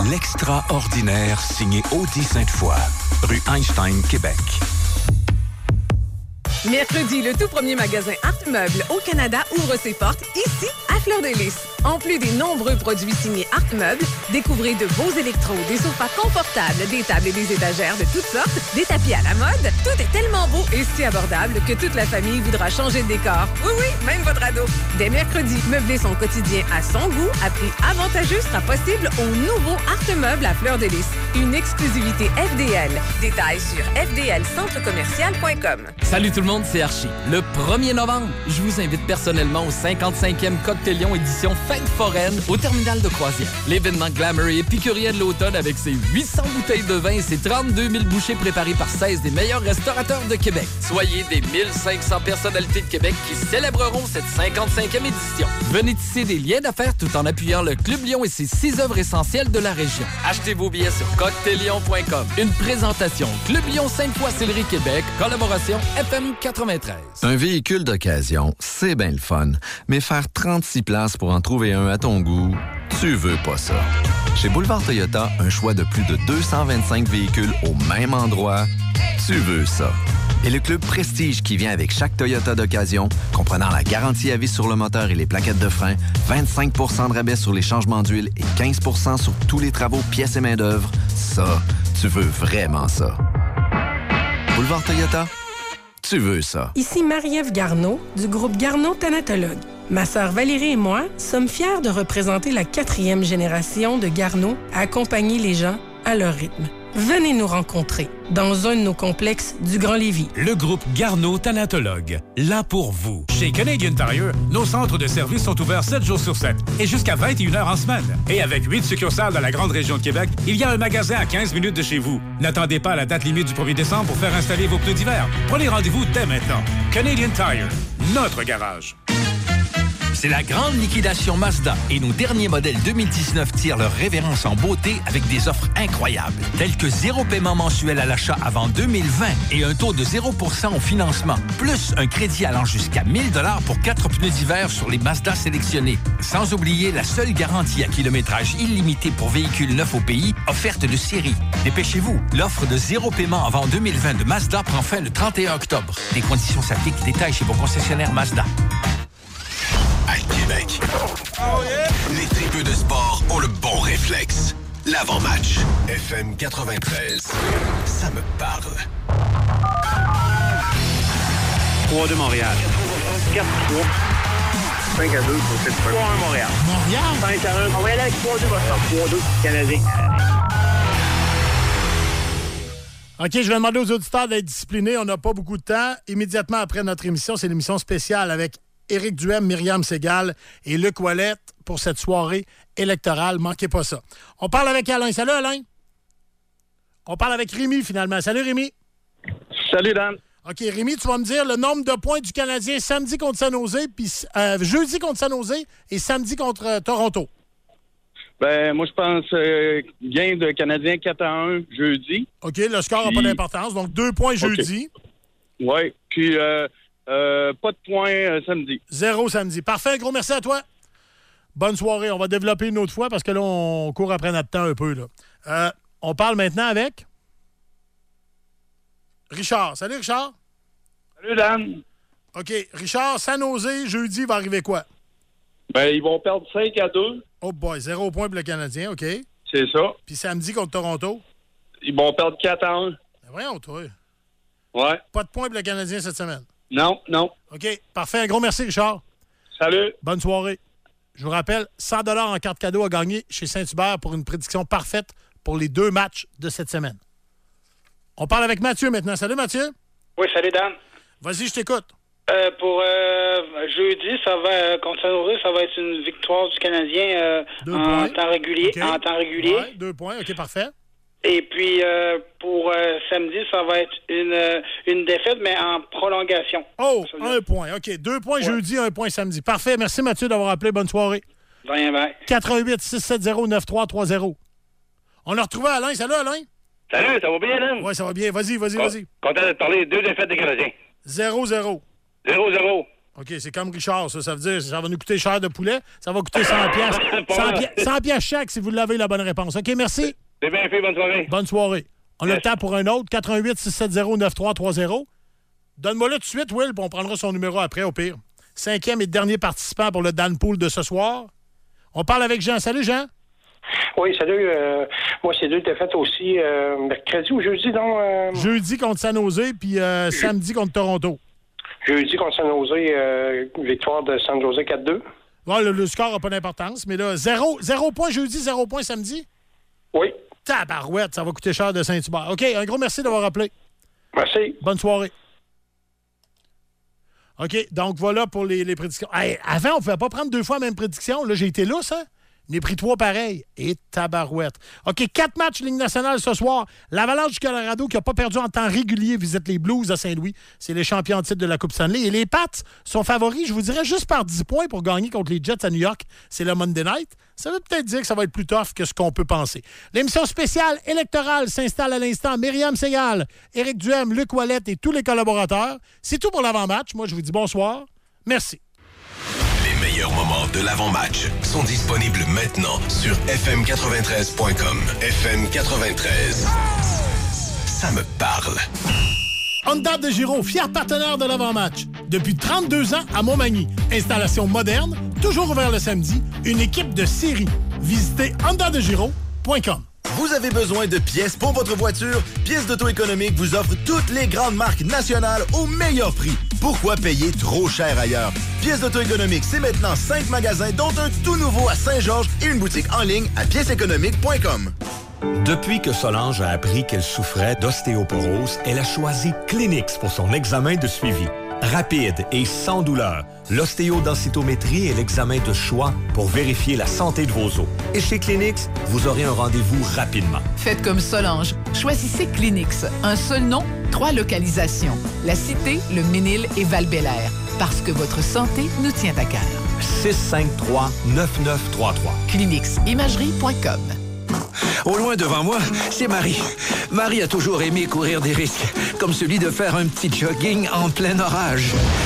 l'extraordinaire signé Audi Sainte-Foy, rue Einstein, Québec. Mercredi, le tout premier magasin Art Meuble au Canada ouvre ses portes ici, à Fleur-de-Lys. En plus des nombreux produits signés Art Meuble, découvrez de beaux électros, des sofas confortables, des tables et des étagères de toutes sortes, des tapis à la mode. Tout est tellement beau et si abordable que toute la famille voudra changer de décor. Oui, oui, même votre ado. Dès mercredi, meubler son quotidien à son goût, à prix avantageux, sera possible au nouveau Art Meuble à Fleur-de-Lys. Une exclusivité FDL. Détails sur fdlcentrecommercial.com. Salut tout le monde, c'est Archie. Le 1er novembre, je vous invite personnellement au 55e Cocktailion édition Fête foraine au terminal de croisière. L'événement glamour et épicurien de l'automne avec ses 800 bouteilles de vin et ses 32 000 bouchées préparées par 16 des meilleurs restaurateurs de Québec. Soyez des 1500 personnalités de Québec qui célébreront cette 55e édition. Venez tisser des liens d'affaires tout en appuyant le Club Lion et ses 6 œuvres essentielles de la région. Achetez vos billets sur cocktailion.com. Une présentation Club Lion Sainte-Foy-Sillery Québec, collaboration FM 93. Un véhicule d'occasion, c'est bien le fun, mais faire 36 places pour en trouver un à ton goût, tu veux pas ça. Chez Boulevard Toyota, un choix de plus de 225 véhicules au même endroit, tu veux ça. Et le club Prestige qui vient avec chaque Toyota d'occasion, comprenant la garantie à vie sur le moteur et les plaquettes de frein, 25 % de rabais sur les changements d'huile et 15 % sur tous les travaux, pièces et main-d'œuvre, ça, tu veux vraiment ça. Boulevard Toyota, tu veux ça. Ici Marie-Ève Garneau, du groupe Garneau Thanatologue. Ma sœur Valérie et moi sommes fiers de représenter la 4e génération de Garneau à accompagner les gens à leur rythme. Venez nous rencontrer dans un de nos complexes du Grand Lévis. Le groupe Garneau Thanatologue, là pour vous. Chez Canadian Tire, nos centres de service sont ouverts 7 jours sur 7 et jusqu'à 21h en semaine. Et avec 8 succursales dans la grande région de Québec, il y a un magasin à 15 minutes de chez vous. N'attendez pas la date limite du 1er décembre pour faire installer vos pneus d'hiver. Prenez rendez-vous dès maintenant. Canadian Tire, notre garage. C'est la grande liquidation Mazda et nos derniers modèles 2019 tirent leur révérence en beauté avec des offres incroyables, telles que 0 paiement mensuel à l'achat avant 2020 et un taux de 0% au financement, plus un crédit allant jusqu'à 1 000 $ pour 4 pneus d'hiver sur les Mazda sélectionnés. Sans oublier la seule garantie à kilométrage illimité pour véhicules neufs au pays, offerte de série. Dépêchez-vous, l'offre de 0 paiement avant 2020 de Mazda prend fin le 31 octobre. Les conditions s'appliquent, détails chez vos concessionnaires Mazda. À Québec, les tripeux de sport ont le bon réflexe. L'avant-match. FM 93. Ça me parle. 3 de Montréal. 4-3. 5-2 pour cette 3-1 Montréal. Montréal? 5-1. On va y aller avec 3-2 Boston. 3-2 Canadien. OK, je vais demander aux auditeurs d'être disciplinés. On n'a pas beaucoup de temps. Immédiatement après notre émission, c'est l'émission spéciale avec Éric Duhem, Myriam Ségal et Luc Ouellette pour cette soirée électorale. Manquez pas ça. On parle avec Alain. Salut, Alain. On parle avec Rémi, finalement. Salut, Rémi. Salut, Dan. OK, Rémi, tu vas me dire le nombre de points du Canadien samedi contre San Jose, puis jeudi contre San Jose et samedi contre Toronto. Ben, moi, je pense gain de Canadien 4-1 jeudi. OK, le score n'a pas d'importance. Donc, 2 points jeudi. Oui, puis pas de points samedi. 0 samedi. Parfait, un gros merci à toi. Bonne soirée. On va développer une autre fois parce que là, on court après notre temps un peu. Là. On parle maintenant avec Richard. Salut, Richard. Salut, Dan. OK, Richard, San Jose, jeudi, va arriver quoi? Ben, ils vont perdre 5-2. Oh boy, 0 point pour le Canadien, OK. C'est ça. Puis samedi contre Toronto? Ils vont perdre 4-1. Ben voyons, toi. Ouais. Pas de points pour le Canadien cette semaine? Non, non. OK, parfait. Un gros merci, Richard. Salut. Bonne soirée. Je vous rappelle, 100 $ en carte cadeau à gagner chez Saint-Hubert pour une prédiction parfaite pour les 2 matchs de cette semaine. On parle avec Mathieu maintenant. Salut, Mathieu. Oui, salut, Dan. Vas-y, je t'écoute. Pour jeudi, ça va contre San Jose, ça va être une victoire du Canadien en temps régulier. Okay. En temps régulier. Ouais, 2 points, OK, parfait. Et puis pour samedi, ça va être une défaite, mais en prolongation. Oh, 1 point. OK, 2 points jeudi, 1 point samedi. Parfait. Merci, Mathieu, d'avoir appelé. Bonne soirée. Rien, bien. 88-670-9330. On a retrouvé Alain. Salut, Alain. Salut, ça va bien, Alain? Oui, ça va bien. Vas-y. Content de te parler. 2 défaites des Canadiens. 0-0. 0-0. OK, c'est comme Richard, ça. Ça veut dire que ça va nous coûter cher de poulet. Ça va coûter 100 piastres. 100 piastres chaque si vous l'avez la bonne réponse. OK, merci. C'est bien fait, bonne soirée. Bonne soirée. On a le temps pour un autre. 88-670-9330. Donne-moi-le tout de suite, Will, puis on prendra son numéro après, au pire. 5e et dernier participant pour le Dan Pool de ce soir. On parle avec Jean. Salut, Jean. Oui, salut. Moi, c'est 2 défaites aussi. Mercredi ou jeudi, donc? Jeudi contre San Jose, puis samedi contre Toronto. Jeudi contre San Jose, victoire de San Jose 4-2. Ouais, le score n'a pas d'importance, mais là, 0 points jeudi, 0 points samedi? Oui. Tabarouette, ça va coûter cher de Saint-Hubert. OK, un gros merci d'avoir appelé. Merci. Bonne soirée. OK, donc voilà pour les prédictions. Hey, avant, on ne pouvait pas prendre 2 fois la même prédiction. Là, j'ai été là, ça. On a pris 3 pareils. Et tabarouette. OK, 4 matchs Ligue nationale ce soir. L'Avalanche du Colorado, qui n'a pas perdu en temps régulier, visite les Blues à Saint-Louis. C'est les champions en titre de la Coupe Stanley. Et les Pats sont favoris, je vous dirais, juste par 10 points pour gagner contre les Jets à New York. C'est le Monday Night. Ça veut peut-être dire que ça va être plus tough que ce qu'on peut penser. L'émission spéciale électorale s'installe à l'instant. Myriam Segal, Éric Duhem, Luc Ouellette et tous les collaborateurs. C'est tout pour l'avant-match. Moi, je vous dis bonsoir. Merci. Les meilleurs moments de l'avant-match sont disponibles maintenant sur fm93.com. FM93. Ça me parle. Honda de Giro, fier partenaire de l'avant-match. Depuis 32 ans à Montmagny. Installation moderne, toujours ouvert le samedi. Une équipe de série. Visitez hondadegiro.com. Vous avez besoin de pièces pour votre voiture? Pièces d'Auto Économique vous offre toutes les grandes marques nationales au meilleur prix. Pourquoi payer trop cher ailleurs? Pièces d'Auto Économique, c'est maintenant 5 magasins, dont un tout nouveau à Saint-Georges et une boutique en ligne à pièceséconomique.com. Depuis que Solange a appris qu'elle souffrait d'ostéoporose, elle a choisi Clinix pour son examen de suivi. Rapide et sans douleur, l'ostéodensitométrie est l'examen de choix pour vérifier la santé de vos os. Et chez Clinix, vous aurez un rendez-vous rapidement. Faites comme Solange. Choisissez Clinix. Un seul nom, 3 localisations. La Cité, le Ménil et Val-Bélair. Parce que votre santé nous tient à cœur. 653-9933. Cliniximagerie.com. Au loin devant moi, c'est Marie. Marie a toujours aimé courir des risques, comme celui de faire un petit jogging en plein orage.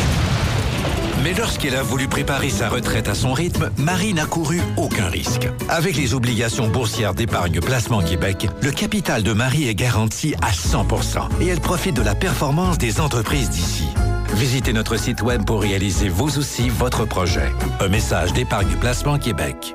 Mais lorsqu'elle a voulu préparer sa retraite à son rythme, Marie n'a couru aucun risque. Avec les obligations boursières d'épargne Placement Québec, le capital de Marie est garanti à 100% et elle profite de la performance des entreprises d'ici. Visitez notre site web pour réaliser vous aussi votre projet. Un message d'Épargne Placement Québec.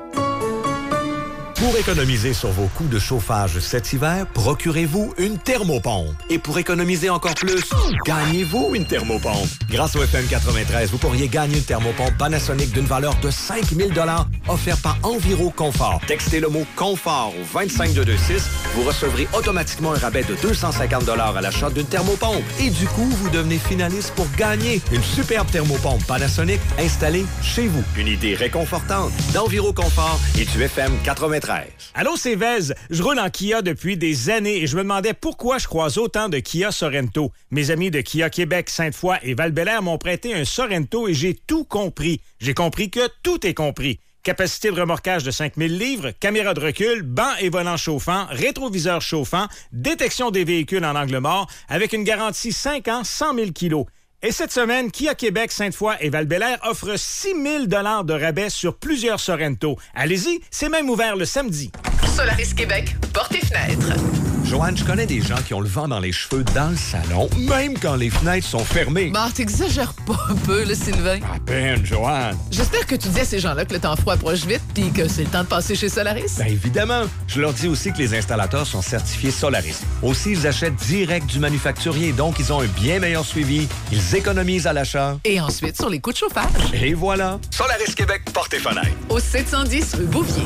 Pour économiser sur vos coûts de chauffage cet hiver, procurez-vous une thermopompe. Et pour économiser encore plus, gagnez-vous une thermopompe. Grâce au FM 93, vous pourriez gagner une thermopompe Panasonic d'une valeur de 5 000 $ offerte par Enviro Confort. Textez le mot « Confort » au 25226. Vous recevrez automatiquement un rabais de 250 $ à l'achat d'une thermopompe. Et du coup, vous devenez finaliste pour gagner une superbe thermopompe Panasonic installée chez vous. Une idée réconfortante d'Enviro Confort et du FM 93. Allô, c'est Vez. Je roule en Kia depuis des années et je me demandais pourquoi je croise autant de Kia Sorento. Mes amis de Kia Québec, Sainte-Foy et Val-Bélair m'ont prêté un Sorento et j'ai tout compris. J'ai compris que tout est compris. Capacité de remorquage de 5000 livres, caméra de recul, banc et volant chauffant, rétroviseur chauffant, détection des véhicules en angle mort avec une garantie 5 ans, 100 000 kilos. Et cette semaine, Kia Québec, Sainte-Foy et Val-Bélair offrent 6 000 $ de rabais sur plusieurs Sorento. Allez-y, c'est même ouvert le samedi. Solaris Québec, portes et fenêtres. Joanne, je connais des gens qui ont le vent dans les cheveux dans le salon, même quand les fenêtres sont fermées. Bah, t'exagères pas un peu, là, Sylvain. À peine, Joanne. J'espère que tu dis à ces gens-là que le temps froid approche vite puis que c'est le temps de passer chez Solaris. Bien évidemment. Je leur dis aussi que les installateurs sont certifiés Solaris. Aussi, ils achètent direct du manufacturier, donc ils ont un bien meilleur suivi. Ils économisent à l'achat. Et ensuite, sur les coûts de chauffage. Et voilà. Solaris Québec, portes et fenêtres. Au 710 rue Bouvier.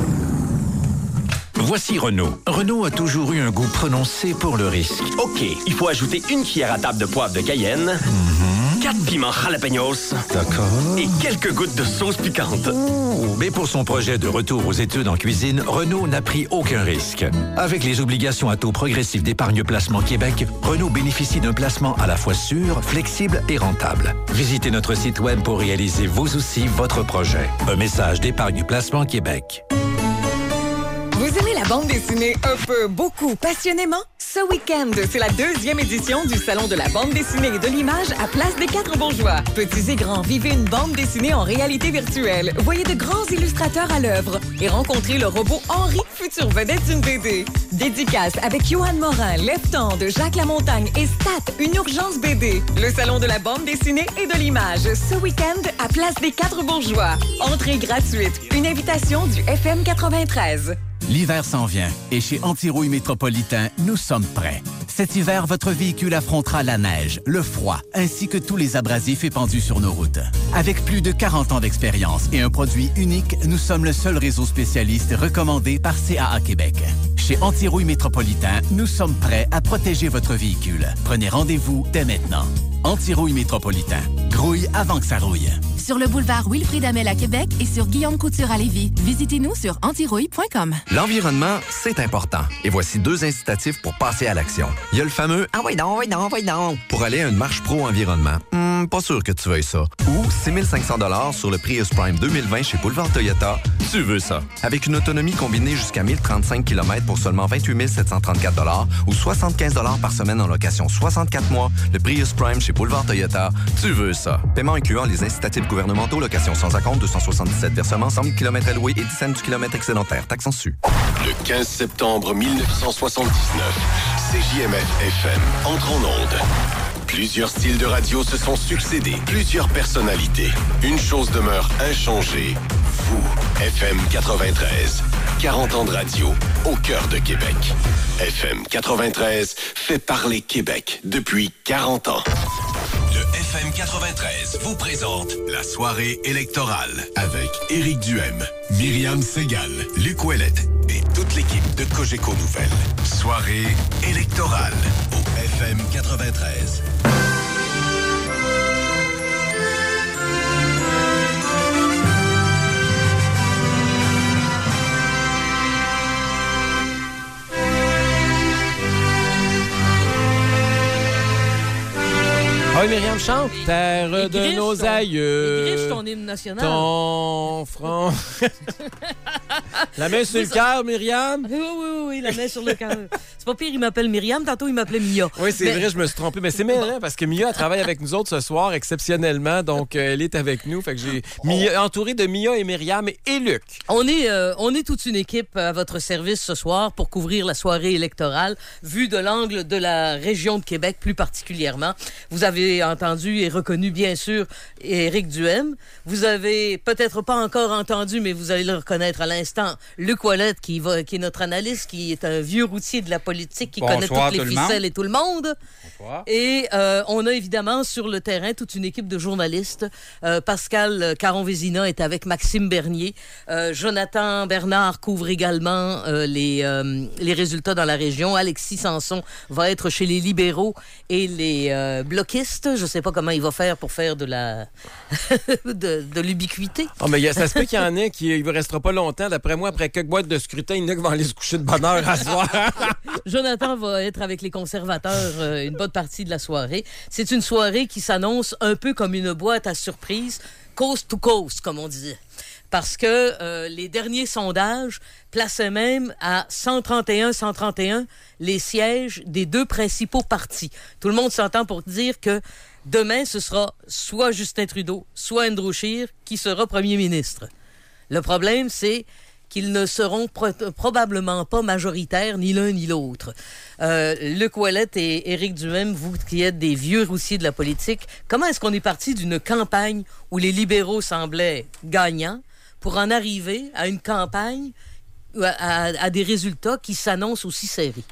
Voici Renault. Renault a toujours eu un goût prononcé pour le risque. OK, il faut ajouter une cuillère à table de poivre de Cayenne, 4 piments jalapenos, d'accord, et quelques gouttes de sauce piquante. Ouh, mais pour son projet de retour aux études en cuisine, Renault n'a pris aucun risque. Avec les obligations à taux progressif d'Épargne Placement Québec, Renault bénéficie d'un placement à la fois sûr, flexible et rentable. Visitez notre site web pour réaliser vous aussi votre projet. Un message d'Épargne Placement Québec. Vous aimez la bande dessinée un peu, beaucoup, passionnément? Ce week-end, c'est la 2e édition du Salon de la bande dessinée et de l'image à Place des Quatre Bourgeois. Petits et grands, vivez une bande dessinée en réalité virtuelle. Voyez de grands illustrateurs à l'œuvre et rencontrez le robot Henri, future vedette d'une BD. Dédicace avec Johan Morin, Lefton de Jacques Lamontagne et Stat, une urgence BD. Le Salon de la bande dessinée et de l'image, ce week-end à Place des Quatre Bourgeois. Entrée gratuite. Une invitation du FM 93. L'hiver s'en vient et chez Antirouille Métropolitain, nous sommes prêts. Cet hiver, votre véhicule affrontera la neige, le froid, ainsi que tous les abrasifs épandus sur nos routes. Avec plus de 40 ans d'expérience et un produit unique, nous sommes le seul réseau spécialiste recommandé par CAA Québec. Chez Antirouille Métropolitain, nous sommes prêts à protéger votre véhicule. Prenez rendez-vous dès maintenant. Antirouille Métropolitain. Grouille avant que ça rouille. Sur le boulevard Wilfrid Hamel à Québec et sur Guillaume Couture à Lévis. Visitez-nous sur antirouille.com. L'environnement, c'est important. Et voici 2 incitatifs pour passer à l'action. Il y a le fameux « Ah oui non, oui non, oui non » pour aller à une marche pro-environnement. Pas sûr que tu veuilles ça. Ou 6 500 $ sur le Prius Prime 2020 chez Boulevard Toyota. Tu veux ça. Avec une autonomie combinée jusqu'à 1035 km pour seulement 28 734 $ ou 75 $ par semaine en location 64 mois, le Prius Prime chez Boulevard Toyota. Tu veux ça. Paiement incluant les incitatifs gouvernementaux, location sans acompte, 277 versements, 100 000 km alloués et 10 cents du kilomètre excédentaire. Taxe en su. Le 15 septembre 1979, CJMF FM entre en ondes. Plusieurs styles de radio se sont succédés, plusieurs personnalités. Une chose demeure inchangée. Vous, FM 93. 40 ans de radio au cœur de Québec. FM 93 fait parler Québec depuis 40 ans. Le FM 93 vous présente la soirée électorale avec Éric Duhem, Myriam Segal, Luc Ouellette et toute l'équipe de Cogeco Nouvelles. Soirée électorale au FM 93. Oui, Myriam chante, terre de nos aïeux. Griche ton hymne national. Ton front. La main sur le cœur, Myriam. Oui, la main sur le cœur. C'est pas pire, il m'appelle Myriam, tantôt il m'appelait Mia. Oui, c'est vrai, je me suis trompé. Mais c'est marrant parce que Mia travaille avec nous autres ce soir exceptionnellement. Donc, elle est avec nous. Fait que j'ai entouré de Mia et Myriam et Luc. On est toute une équipe à votre service ce soir pour couvrir la soirée électorale, vue de l'angle de la région de Québec plus particulièrement. Vous avez entendu et reconnu, bien sûr, Éric Duhem. Vous avez peut-être pas encore entendu, mais vous allez le reconnaître à l'instant, Luc Ouellette, qui est notre analyste, qui est un vieux routier de la politique, qui connaît toutes les ficelles et tout le monde. Bonsoir. Et on a évidemment sur le terrain toute une équipe de journalistes. Pascal Caron-Vézina est avec Maxime Bernier. Jonathan Bernard couvre également les résultats dans la région. Alexis Sanson va être chez les libéraux et les bloquistes. Je ne sais pas comment il va faire pour faire de l'ubiquité. Oh, mais ça se peut qu'il y en ait qui ne restera pas longtemps. D'après moi, après quelques boîtes de scrutin, il y en a qui vont aller se coucher de bonne heure à soir. Jonathan va être avec les conservateurs une bonne partie de la soirée. C'est une soirée qui s'annonce un peu comme une boîte à surprise, coast to coast, comme on disait. Parce que les derniers sondages plaçaient même à 131 les sièges des 2 principaux partis. Tout le monde s'entend pour dire que demain, ce sera soit Justin Trudeau, soit Andrew Scheer qui sera premier ministre. Le problème, c'est qu'ils ne seront probablement pas majoritaires, ni l'un ni l'autre. Luc Ouellette et Éric Duhem, vous qui êtes des vieux routiers de la politique, comment est-ce qu'on est parti d'une campagne où les libéraux semblaient gagnants pour en arriver à une campagne, à des résultats qui s'annoncent aussi serrés?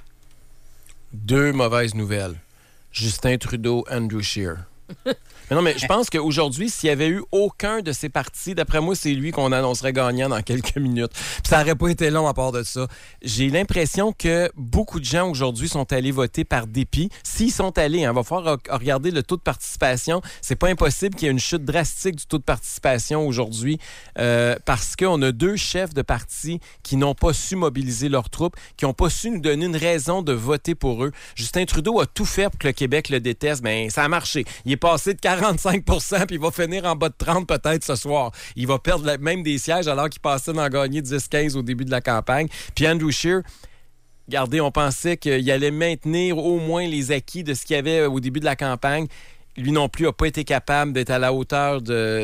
2 mauvaises nouvelles. Justin Trudeau, Andrew Scheer. Mais non, mais je pense qu'aujourd'hui, s'il y avait eu aucun de ces partis, d'après moi, c'est lui qu'on annoncerait gagnant dans quelques minutes. Puis ça n'aurait pas été long à part de ça. J'ai l'impression que beaucoup de gens aujourd'hui sont allés voter par dépit. S'ils sont allés, il va falloir regarder le taux de participation. C'est pas impossible qu'il y ait une chute drastique du taux de participation aujourd'hui parce qu'on a 2 chefs de partis qui n'ont pas su mobiliser leurs troupes, qui n'ont pas su nous donner une raison de voter pour eux. Justin Trudeau a tout fait pour que le Québec le déteste. Mais ça a marché. Il est passé de 45 puis il va finir en bas de 30 peut-être ce soir. Il va perdre même des sièges alors qu'il passait d'en gagner 10-15 au début de la campagne. Puis Andrew Scheer, regardez, on pensait qu'il allait maintenir au moins les acquis de ce qu'il y avait au début de la campagne. Lui non plus n'a pas été capable d'être à la hauteur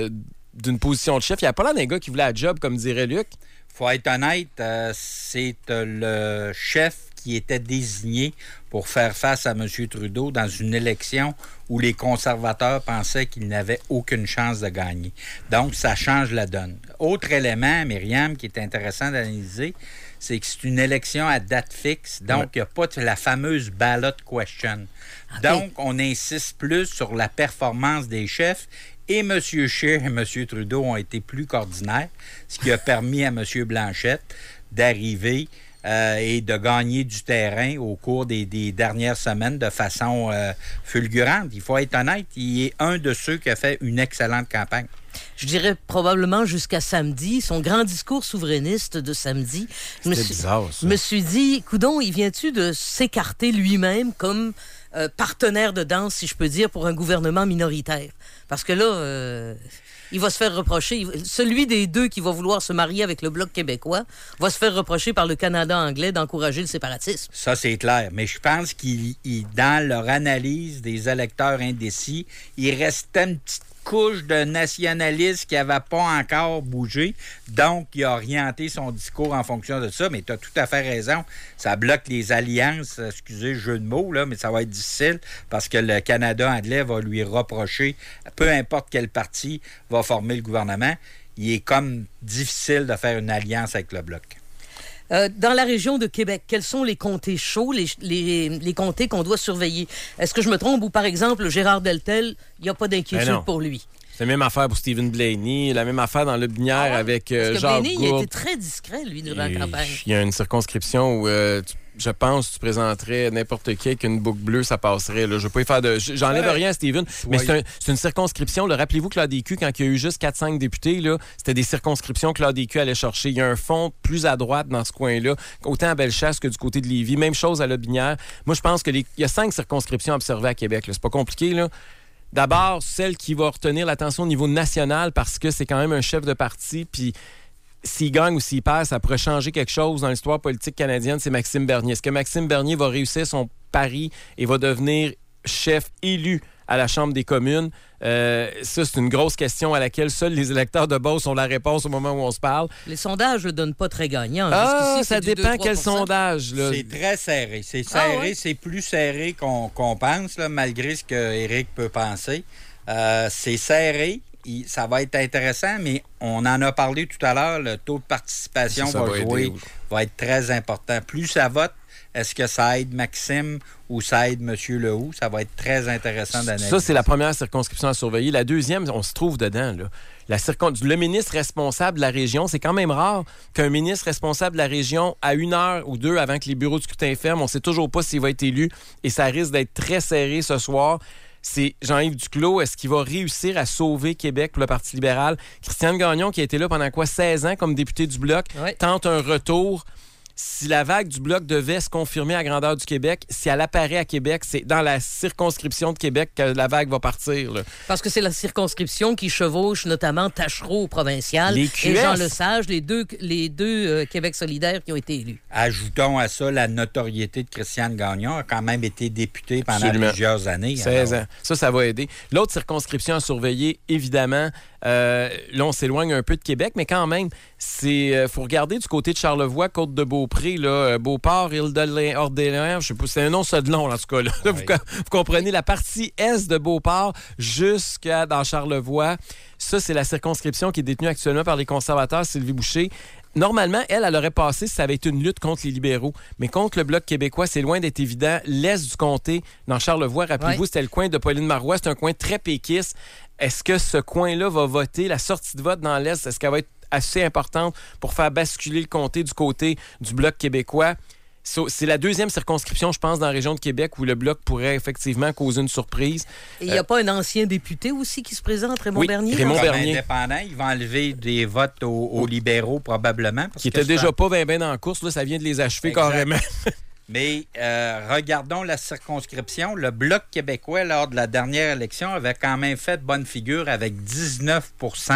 d'une position de chef. Il n'y a pas l'air d'un gars qui voulait la job, comme dirait Luc. Faut être honnête, c'est le chef qui était désigné pour faire face à M. Trudeau dans une élection où les conservateurs pensaient qu'ils n'avaient aucune chance de gagner. Donc, ça change la donne. Autre élément, Myriam, qui est intéressant d'analyser, c'est que c'est une élection à date fixe, donc il n'y a pas la fameuse ballot question. Okay. Donc, on insiste plus sur la performance des chefs. Et M. Scheer et M. Trudeau ont été plus qu'ordinaires, ce qui a permis à M. Blanchette d'arriver et de gagner du terrain au cours des dernières semaines de façon fulgurante. Il faut être honnête, il est un de ceux qui a fait une excellente campagne. Je dirais probablement jusqu'à samedi, son grand discours souverainiste de samedi. C'était bizarre, ça. Je me suis dit, coudonc, il vient-tu de s'écarter lui-même comme partenaire de danse, si je peux dire, pour un gouvernement minoritaire? Parce que là, il va se faire reprocher. Celui des deux qui va vouloir se marier avec le Bloc québécois va se faire reprocher par le Canada anglais d'encourager le séparatisme. Ça, c'est clair. Mais je pense dans leur analyse des électeurs indécis, il restait une petite couche de nationalistes qui n'avait pas encore bougé. Donc, il a orienté son discours en fonction de ça. Mais tu as tout à fait raison. Ça bloque les alliances. Excusez le jeu de mots, là, mais ça va être difficile parce que le Canada anglais va lui reprocher, peu importe quel parti va former le gouvernement, il est comme difficile de faire une alliance avec le Bloc. Dans la région de Québec, quels sont les comtés chauds, les comtés qu'on doit surveiller? Est-ce que je me trompe ou, par exemple, Gérard Deltel, il n'y a pas d'inquiétude pour lui? C'est la même affaire pour Stephen Blaney, la même affaire dans le Binière avec Jacques Gourde. Parce que Blaney, il a été très discret, lui, durant la campagne. Il y a une circonscription où, je pense, tu présenterais n'importe qui avec une boucle bleue, ça passerait. Là. Je ne veux pas y faire de... J'enlève rien à Stephen, mais c'est une circonscription. Là. Rappelez-vous que l'ADQ, quand il y a eu juste 4-5 députés, là, c'était des circonscriptions que l'ADQ allait chercher. Il y a un fond plus à droite dans ce coin-là, autant à Bellechasse que du côté de Lévis. Même chose à La Binière. Moi, je pense qu'il y a 5 circonscriptions à observer à Québec. Là. C'est pas compliqué, là. D'abord, celle qui va retenir l'attention au niveau national parce que c'est quand même un chef de parti, puis s'il gagne ou s'il perd, ça pourrait changer quelque chose dans l'histoire politique canadienne, c'est Maxime Bernier. Est-ce que Maxime Bernier va réussir son pari et va devenir chef élu à la Chambre des communes? Ça, c'est une grosse question à laquelle seuls les électeurs de Beauce ont la réponse au moment où on se parle. Les sondages ne le donnent pas très gagnant. Ça dépend quel sondage. Là. C'est très serré. C'est serré, c'est plus serré qu'on pense, là, malgré ce qu'Éric peut penser. C'est serré. Ça va être intéressant, mais on en a parlé tout à l'heure. Le taux de participation va être très important. Plus ça vote, est-ce que ça aide Maxime ou ça aide M. Lehoux? Ça va être très intéressant d'analyser. Ça, c'est la première circonscription à surveiller. La deuxième, on se trouve dedans. Là. Le ministre responsable de la région, c'est quand même rare qu'un ministre responsable de la région, à 1 heure ou 2 avant que les bureaux du scrutin ferment, on ne sait toujours pas s'il va être élu et ça risque d'être très serré ce soir. C'est Jean-Yves Duclos. Est-ce qu'il va réussir à sauver Québec pour le Parti libéral? Christiane Gagnon, qui a été là pendant 16 ans comme député du Bloc, tente un retour. Si la vague du Bloc devait se confirmer à grandeur du Québec, si elle apparaît à Québec, c'est dans la circonscription de Québec que la vague va partir. Là. Parce que c'est la circonscription qui chevauche notamment Tachereau au provincial et Jean Lesage, les deux Québec solidaires qui ont été élus. Ajoutons à ça la notoriété de Christiane Gagnon, a quand même été députée pendant plusieurs années. 16 ans. Ça va aider. L'autre circonscription à surveiller, évidemment, là, on s'éloigne un peu de Québec, mais quand même, faut regarder du côté de Charlevoix, Côte-de-Beaupré, là, Beauport, Île-de-Orléans, je sais pas, c'est un nom ça de long, en tout cas. Là. Vous comprenez, la partie est de Beauport jusqu'à dans Charlevoix. Ça, c'est la circonscription qui est détenue actuellement par les conservateurs, Sylvie Boucher. Normalement, elle aurait passé si ça avait été une lutte contre les libéraux. Mais contre le Bloc québécois, c'est loin d'être évident. L'est du comté, dans Charlevoix, rappelez-vous, c'était le coin de Pauline Marois. C'est un coin très péquiste. Est-ce que ce coin-là va voter? La sortie de vote dans l'est, est-ce qu'elle va être assez importante pour faire basculer le comté du côté du Bloc québécois? C'est la deuxième circonscription, je pense, dans la région de Québec où le Bloc pourrait effectivement causer une surprise. Et il n'y a pas un ancien député aussi qui se présente, Raymond Bernier? Raymond Bernier. Indépendant, il va enlever des votes aux libéraux, probablement. Qui n'étaient déjà pas bien dans la course, là, ça vient de les achever carrément. Mais regardons la circonscription. Le Bloc québécois, lors de la dernière élection, avait quand même fait bonne figure avec 19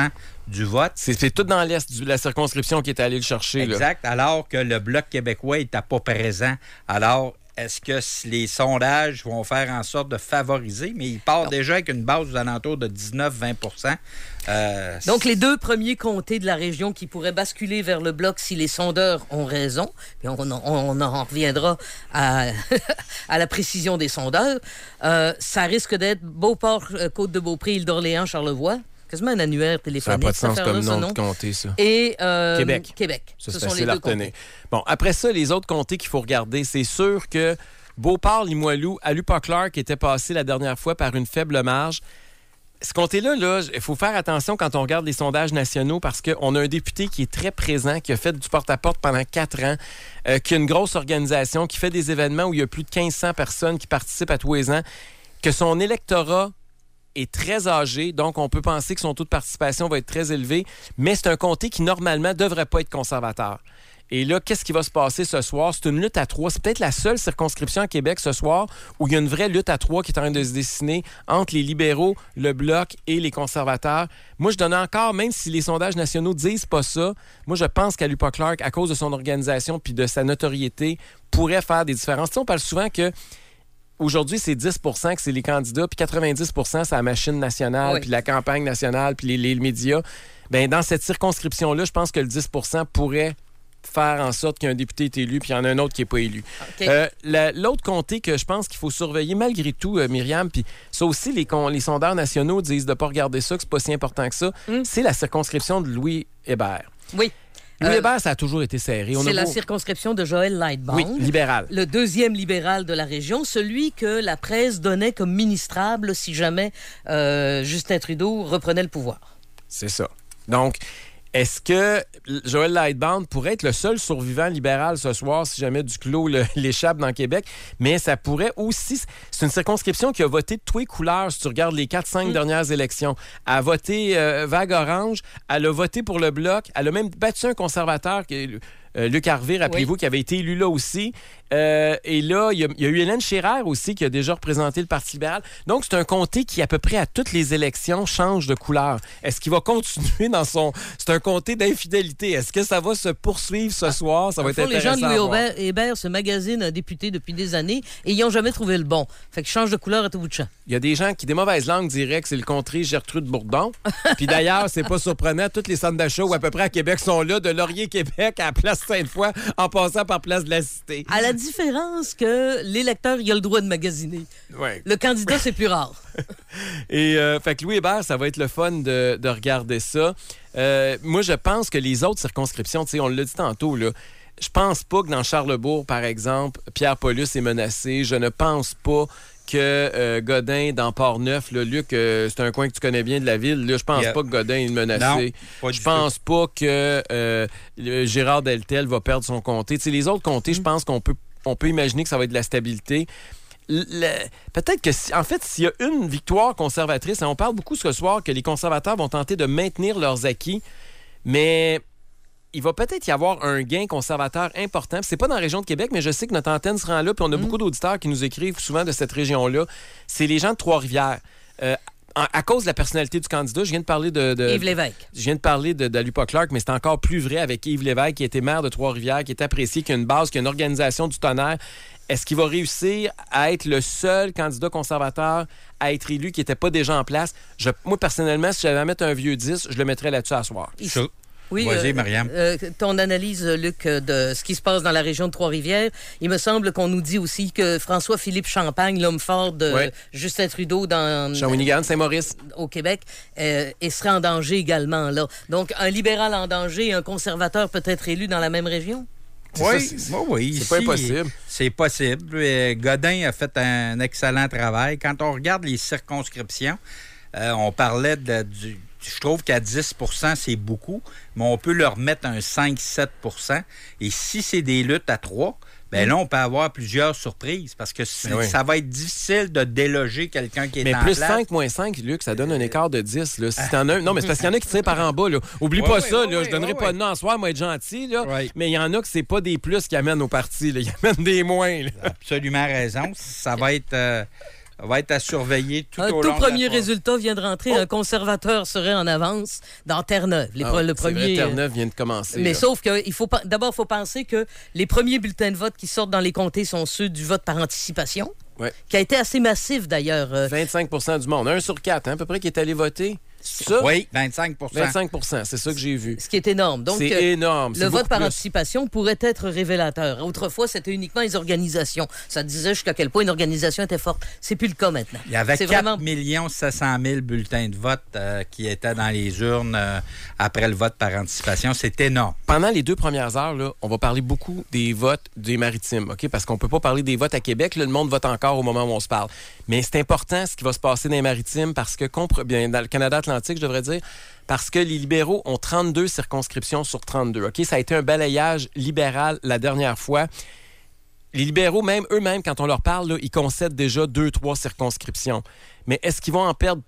du vote. C'est tout dans l'est de la circonscription qui est allé le chercher. Exact, là. alors que le Bloc québécois n'était pas présent. Alors, est-ce que les sondages vont faire en sorte de favoriser? Mais il part déjà avec une base aux alentours de 19-20 Donc, les deux premiers comtés de la région qui pourraient basculer vers le Bloc si les sondeurs ont raison, puis on en reviendra à, à la précision des sondeurs, ça risque d'être Beauport, Côte-de-Beaupré, Île-d'Orléans, Charlevoix. Quasiment un annuaire téléphonique. Ça n'a pas de sens comme nom de comté, ça. Et Québec. Ce c'est sont les deux comtés. Bon, après ça, les autres comtés qu'il faut regarder, c'est sûr que Beauport, Limoilou, Alupa-Clark était passé la dernière fois par une faible marge. Ce comté-là, il faut faire attention quand on regarde les sondages nationaux parce qu'on a un député qui est très présent, qui a fait du porte-à-porte pendant 4 ans, qui a une grosse organisation, qui fait des événements où il y a plus de 1500 personnes qui participent à tous les ans, que son électorat est très âgé, donc on peut penser que son taux de participation va être très élevé, mais c'est un comté qui, normalement, ne devrait pas être conservateur. Et là, qu'est-ce qui va se passer ce soir? C'est une lutte à 3. C'est peut-être la seule circonscription à Québec ce soir où il y a une vraie lutte à 3 qui est en train de se dessiner entre les libéraux, le Bloc et les conservateurs. Moi, je donne encore, même si les sondages nationaux disent pas ça, moi, je pense qu'Alupa-Clark, à cause de son organisation puis de sa notoriété, pourrait faire des différences. Tu sais, on parle souvent que aujourd'hui, c'est 10 que c'est les candidats, puis 90 c'est la machine nationale, puis la campagne nationale, puis les médias. Bien, dans cette circonscription-là, je pense que le 10 pourrait faire en sorte qu'un député est élu, puis il y en a un autre qui n'est pas élu. Okay. L'autre comté que je pense qu'il faut surveiller, malgré tout, Myriam, puis ça aussi, les sondeurs nationaux disent de ne pas regarder ça, que c'est pas si important que ça, c'est la circonscription de Louis Hébert. Oui. Louis Hébert, ça a toujours été serré. C'est la circonscription de Joël Lightbound. Oui, libéral. Le deuxième libéral de la région, celui que la presse donnait comme ministrable si jamais Justin Trudeau reprenait le pouvoir. C'est ça. Donc, est-ce que Joël Lightbound pourrait être le seul survivant libéral ce soir si jamais Duclos l'échappe dans Québec? Mais ça pourrait aussi... C'est une circonscription qui a voté de toutes les couleurs, si tu regardes les 4-5 dernières élections. Elle a voté vague orange, elle a voté pour le Bloc, elle a même battu un conservateur, Luc Harvey, rappelez-vous, qui avait été élu là aussi. Et là, il y a eu Hélène Scherer aussi qui a déjà représenté le Parti libéral. Donc, c'est un comté qui, à peu près à toutes les élections, change de couleur. Est-ce qu'il va continuer dans son... C'est un comté d'infidélité. Est-ce que ça va se poursuivre ce soir? Ça va être intéressant. Les gens de Louis Hébert se magasinent un député depuis des années et ils n'ont jamais trouvé le bon. Fait qu'ils changent de couleur à tout bout de champ. Il y a des gens qui, des mauvaises langues, diraient que c'est le comté Gertrude Bourdon. Puis d'ailleurs, c'est pas surprenant. Toutes les centres d'achat où à peu près à Québec sont là, de Laurier-Québec à Place Sainte-Foy, en passant par Place de la Cité. À la différence que l'électeur, il a le droit de magasiner. Ouais. Le candidat, c'est plus rare. Et fait que Louis Hébert, ça va être le fun de regarder ça. Moi, je pense que les autres circonscriptions, tu sais, on l'a dit tantôt, là, je pense pas que dans Charlesbourg, par exemple, Pierre Paulus est menacé. Je ne pense pas que Godin, dans Port-Neuf, là, Luc, c'est un coin que tu connais bien de la ville. Là, je pense pas que Godin est menacé. Non, je pense pas que Gérard Deltel va perdre son comté. Tu sais, les autres comtés, je pense qu'on peut imaginer que ça va être de la stabilité. Peut-être que, en fait, s'il y a une victoire conservatrice, on parle beaucoup ce soir que les conservateurs vont tenter de maintenir leurs acquis, mais il va peut-être y avoir un gain conservateur important. C'est pas dans la région de Québec, mais je sais que notre antenne se rend là, puis on a beaucoup d'auditeurs qui nous écrivent souvent de cette région-là. C'est les gens de Trois-Rivières. À cause de la personnalité du candidat, je viens de parler de Yves Lévesque. Je viens de parler d'Alupa-Clark, mais c'est encore plus vrai avec Yves Lévesque, qui était maire de Trois-Rivières, qui est apprécié, qui a une base, qui a une organisation du tonnerre. Est-ce qu'il va réussir à être le seul candidat conservateur à être élu qui n'était pas déjà en place? Moi, personnellement, si j'avais à mettre un vieux 10, je le mettrais là-dessus à soir. Oui, vas-y, Mariam. Ton analyse, Luc, de ce qui se passe dans la région de Trois-Rivières, il me semble qu'on nous dit aussi que François-Philippe Champagne, l'homme fort de Justin Trudeau dans Shawinigan, Saint-Maurice, au Québec, et serait en danger également là. Donc, un libéral en danger et un conservateur peut être élu dans la même région? Oui, c'est pas impossible. C'est possible. Godin a fait un excellent travail. Quand on regarde les circonscriptions, on parlait je trouve qu'à 10 % c'est beaucoup, mais on peut leur mettre un 5-7 %. Et si c'est des luttes à 3, bien là, on peut avoir plusieurs surprises parce que ça va être difficile de déloger quelqu'un qui est en plus place. 5,5, Luc, ça donne un écart de 10. Là. Si t'en as un... Non, mais c'est parce qu'il y en a qui tirent par en bas. Là. Oublie pas ça. Là. Je donnerai pas de nom en soir, moi, être gentil. Là. Mais il y en a que c'est pas des plus qui amènent au parti. Là. Ils amènent des moins. Là. Absolument raison. Ça va être à surveiller tout au long de la Un tout premier résultat vient de rentrer. Un conservateur serait en avance dans Terre-Neuve. Le premier... vrai, Terre-Neuve vient de commencer. Mais là. sauf que d'abord, il faut penser que les premiers bulletins de vote qui sortent dans les comtés sont ceux du vote par anticipation, qui a été assez massif d'ailleurs. 25 du monde. 1 sur 4, à peu près, qui est allé voter. Ça? Oui, 25 25 c'est ça que j'ai vu. Ce qui est énorme. Donc, c'est énorme. Le vote par anticipation pourrait être révélateur. Autrefois, c'était uniquement les organisations. Ça disait jusqu'à quel point une organisation était forte. C'est plus le cas maintenant. Il y avait 4 700 000 bulletins de vote qui étaient dans les urnes après le vote par anticipation. C'est énorme. Pendant les 2 premières heures, là, on va parler beaucoup des votes des Maritimes, OK? Parce qu'on ne peut pas parler des votes à Québec. Là, le monde vote encore au moment où on se parle. Mais c'est important ce qui va se passer dans les Maritimes parce que, dans le Canada atlantique, je devrais dire, parce que les libéraux ont 32 circonscriptions sur 32. OK? Ça a été un balayage libéral la dernière fois. Les libéraux, même eux-mêmes, quand on leur parle, là, ils concèdent déjà 2-3 circonscriptions. Mais est-ce qu'ils vont en perdre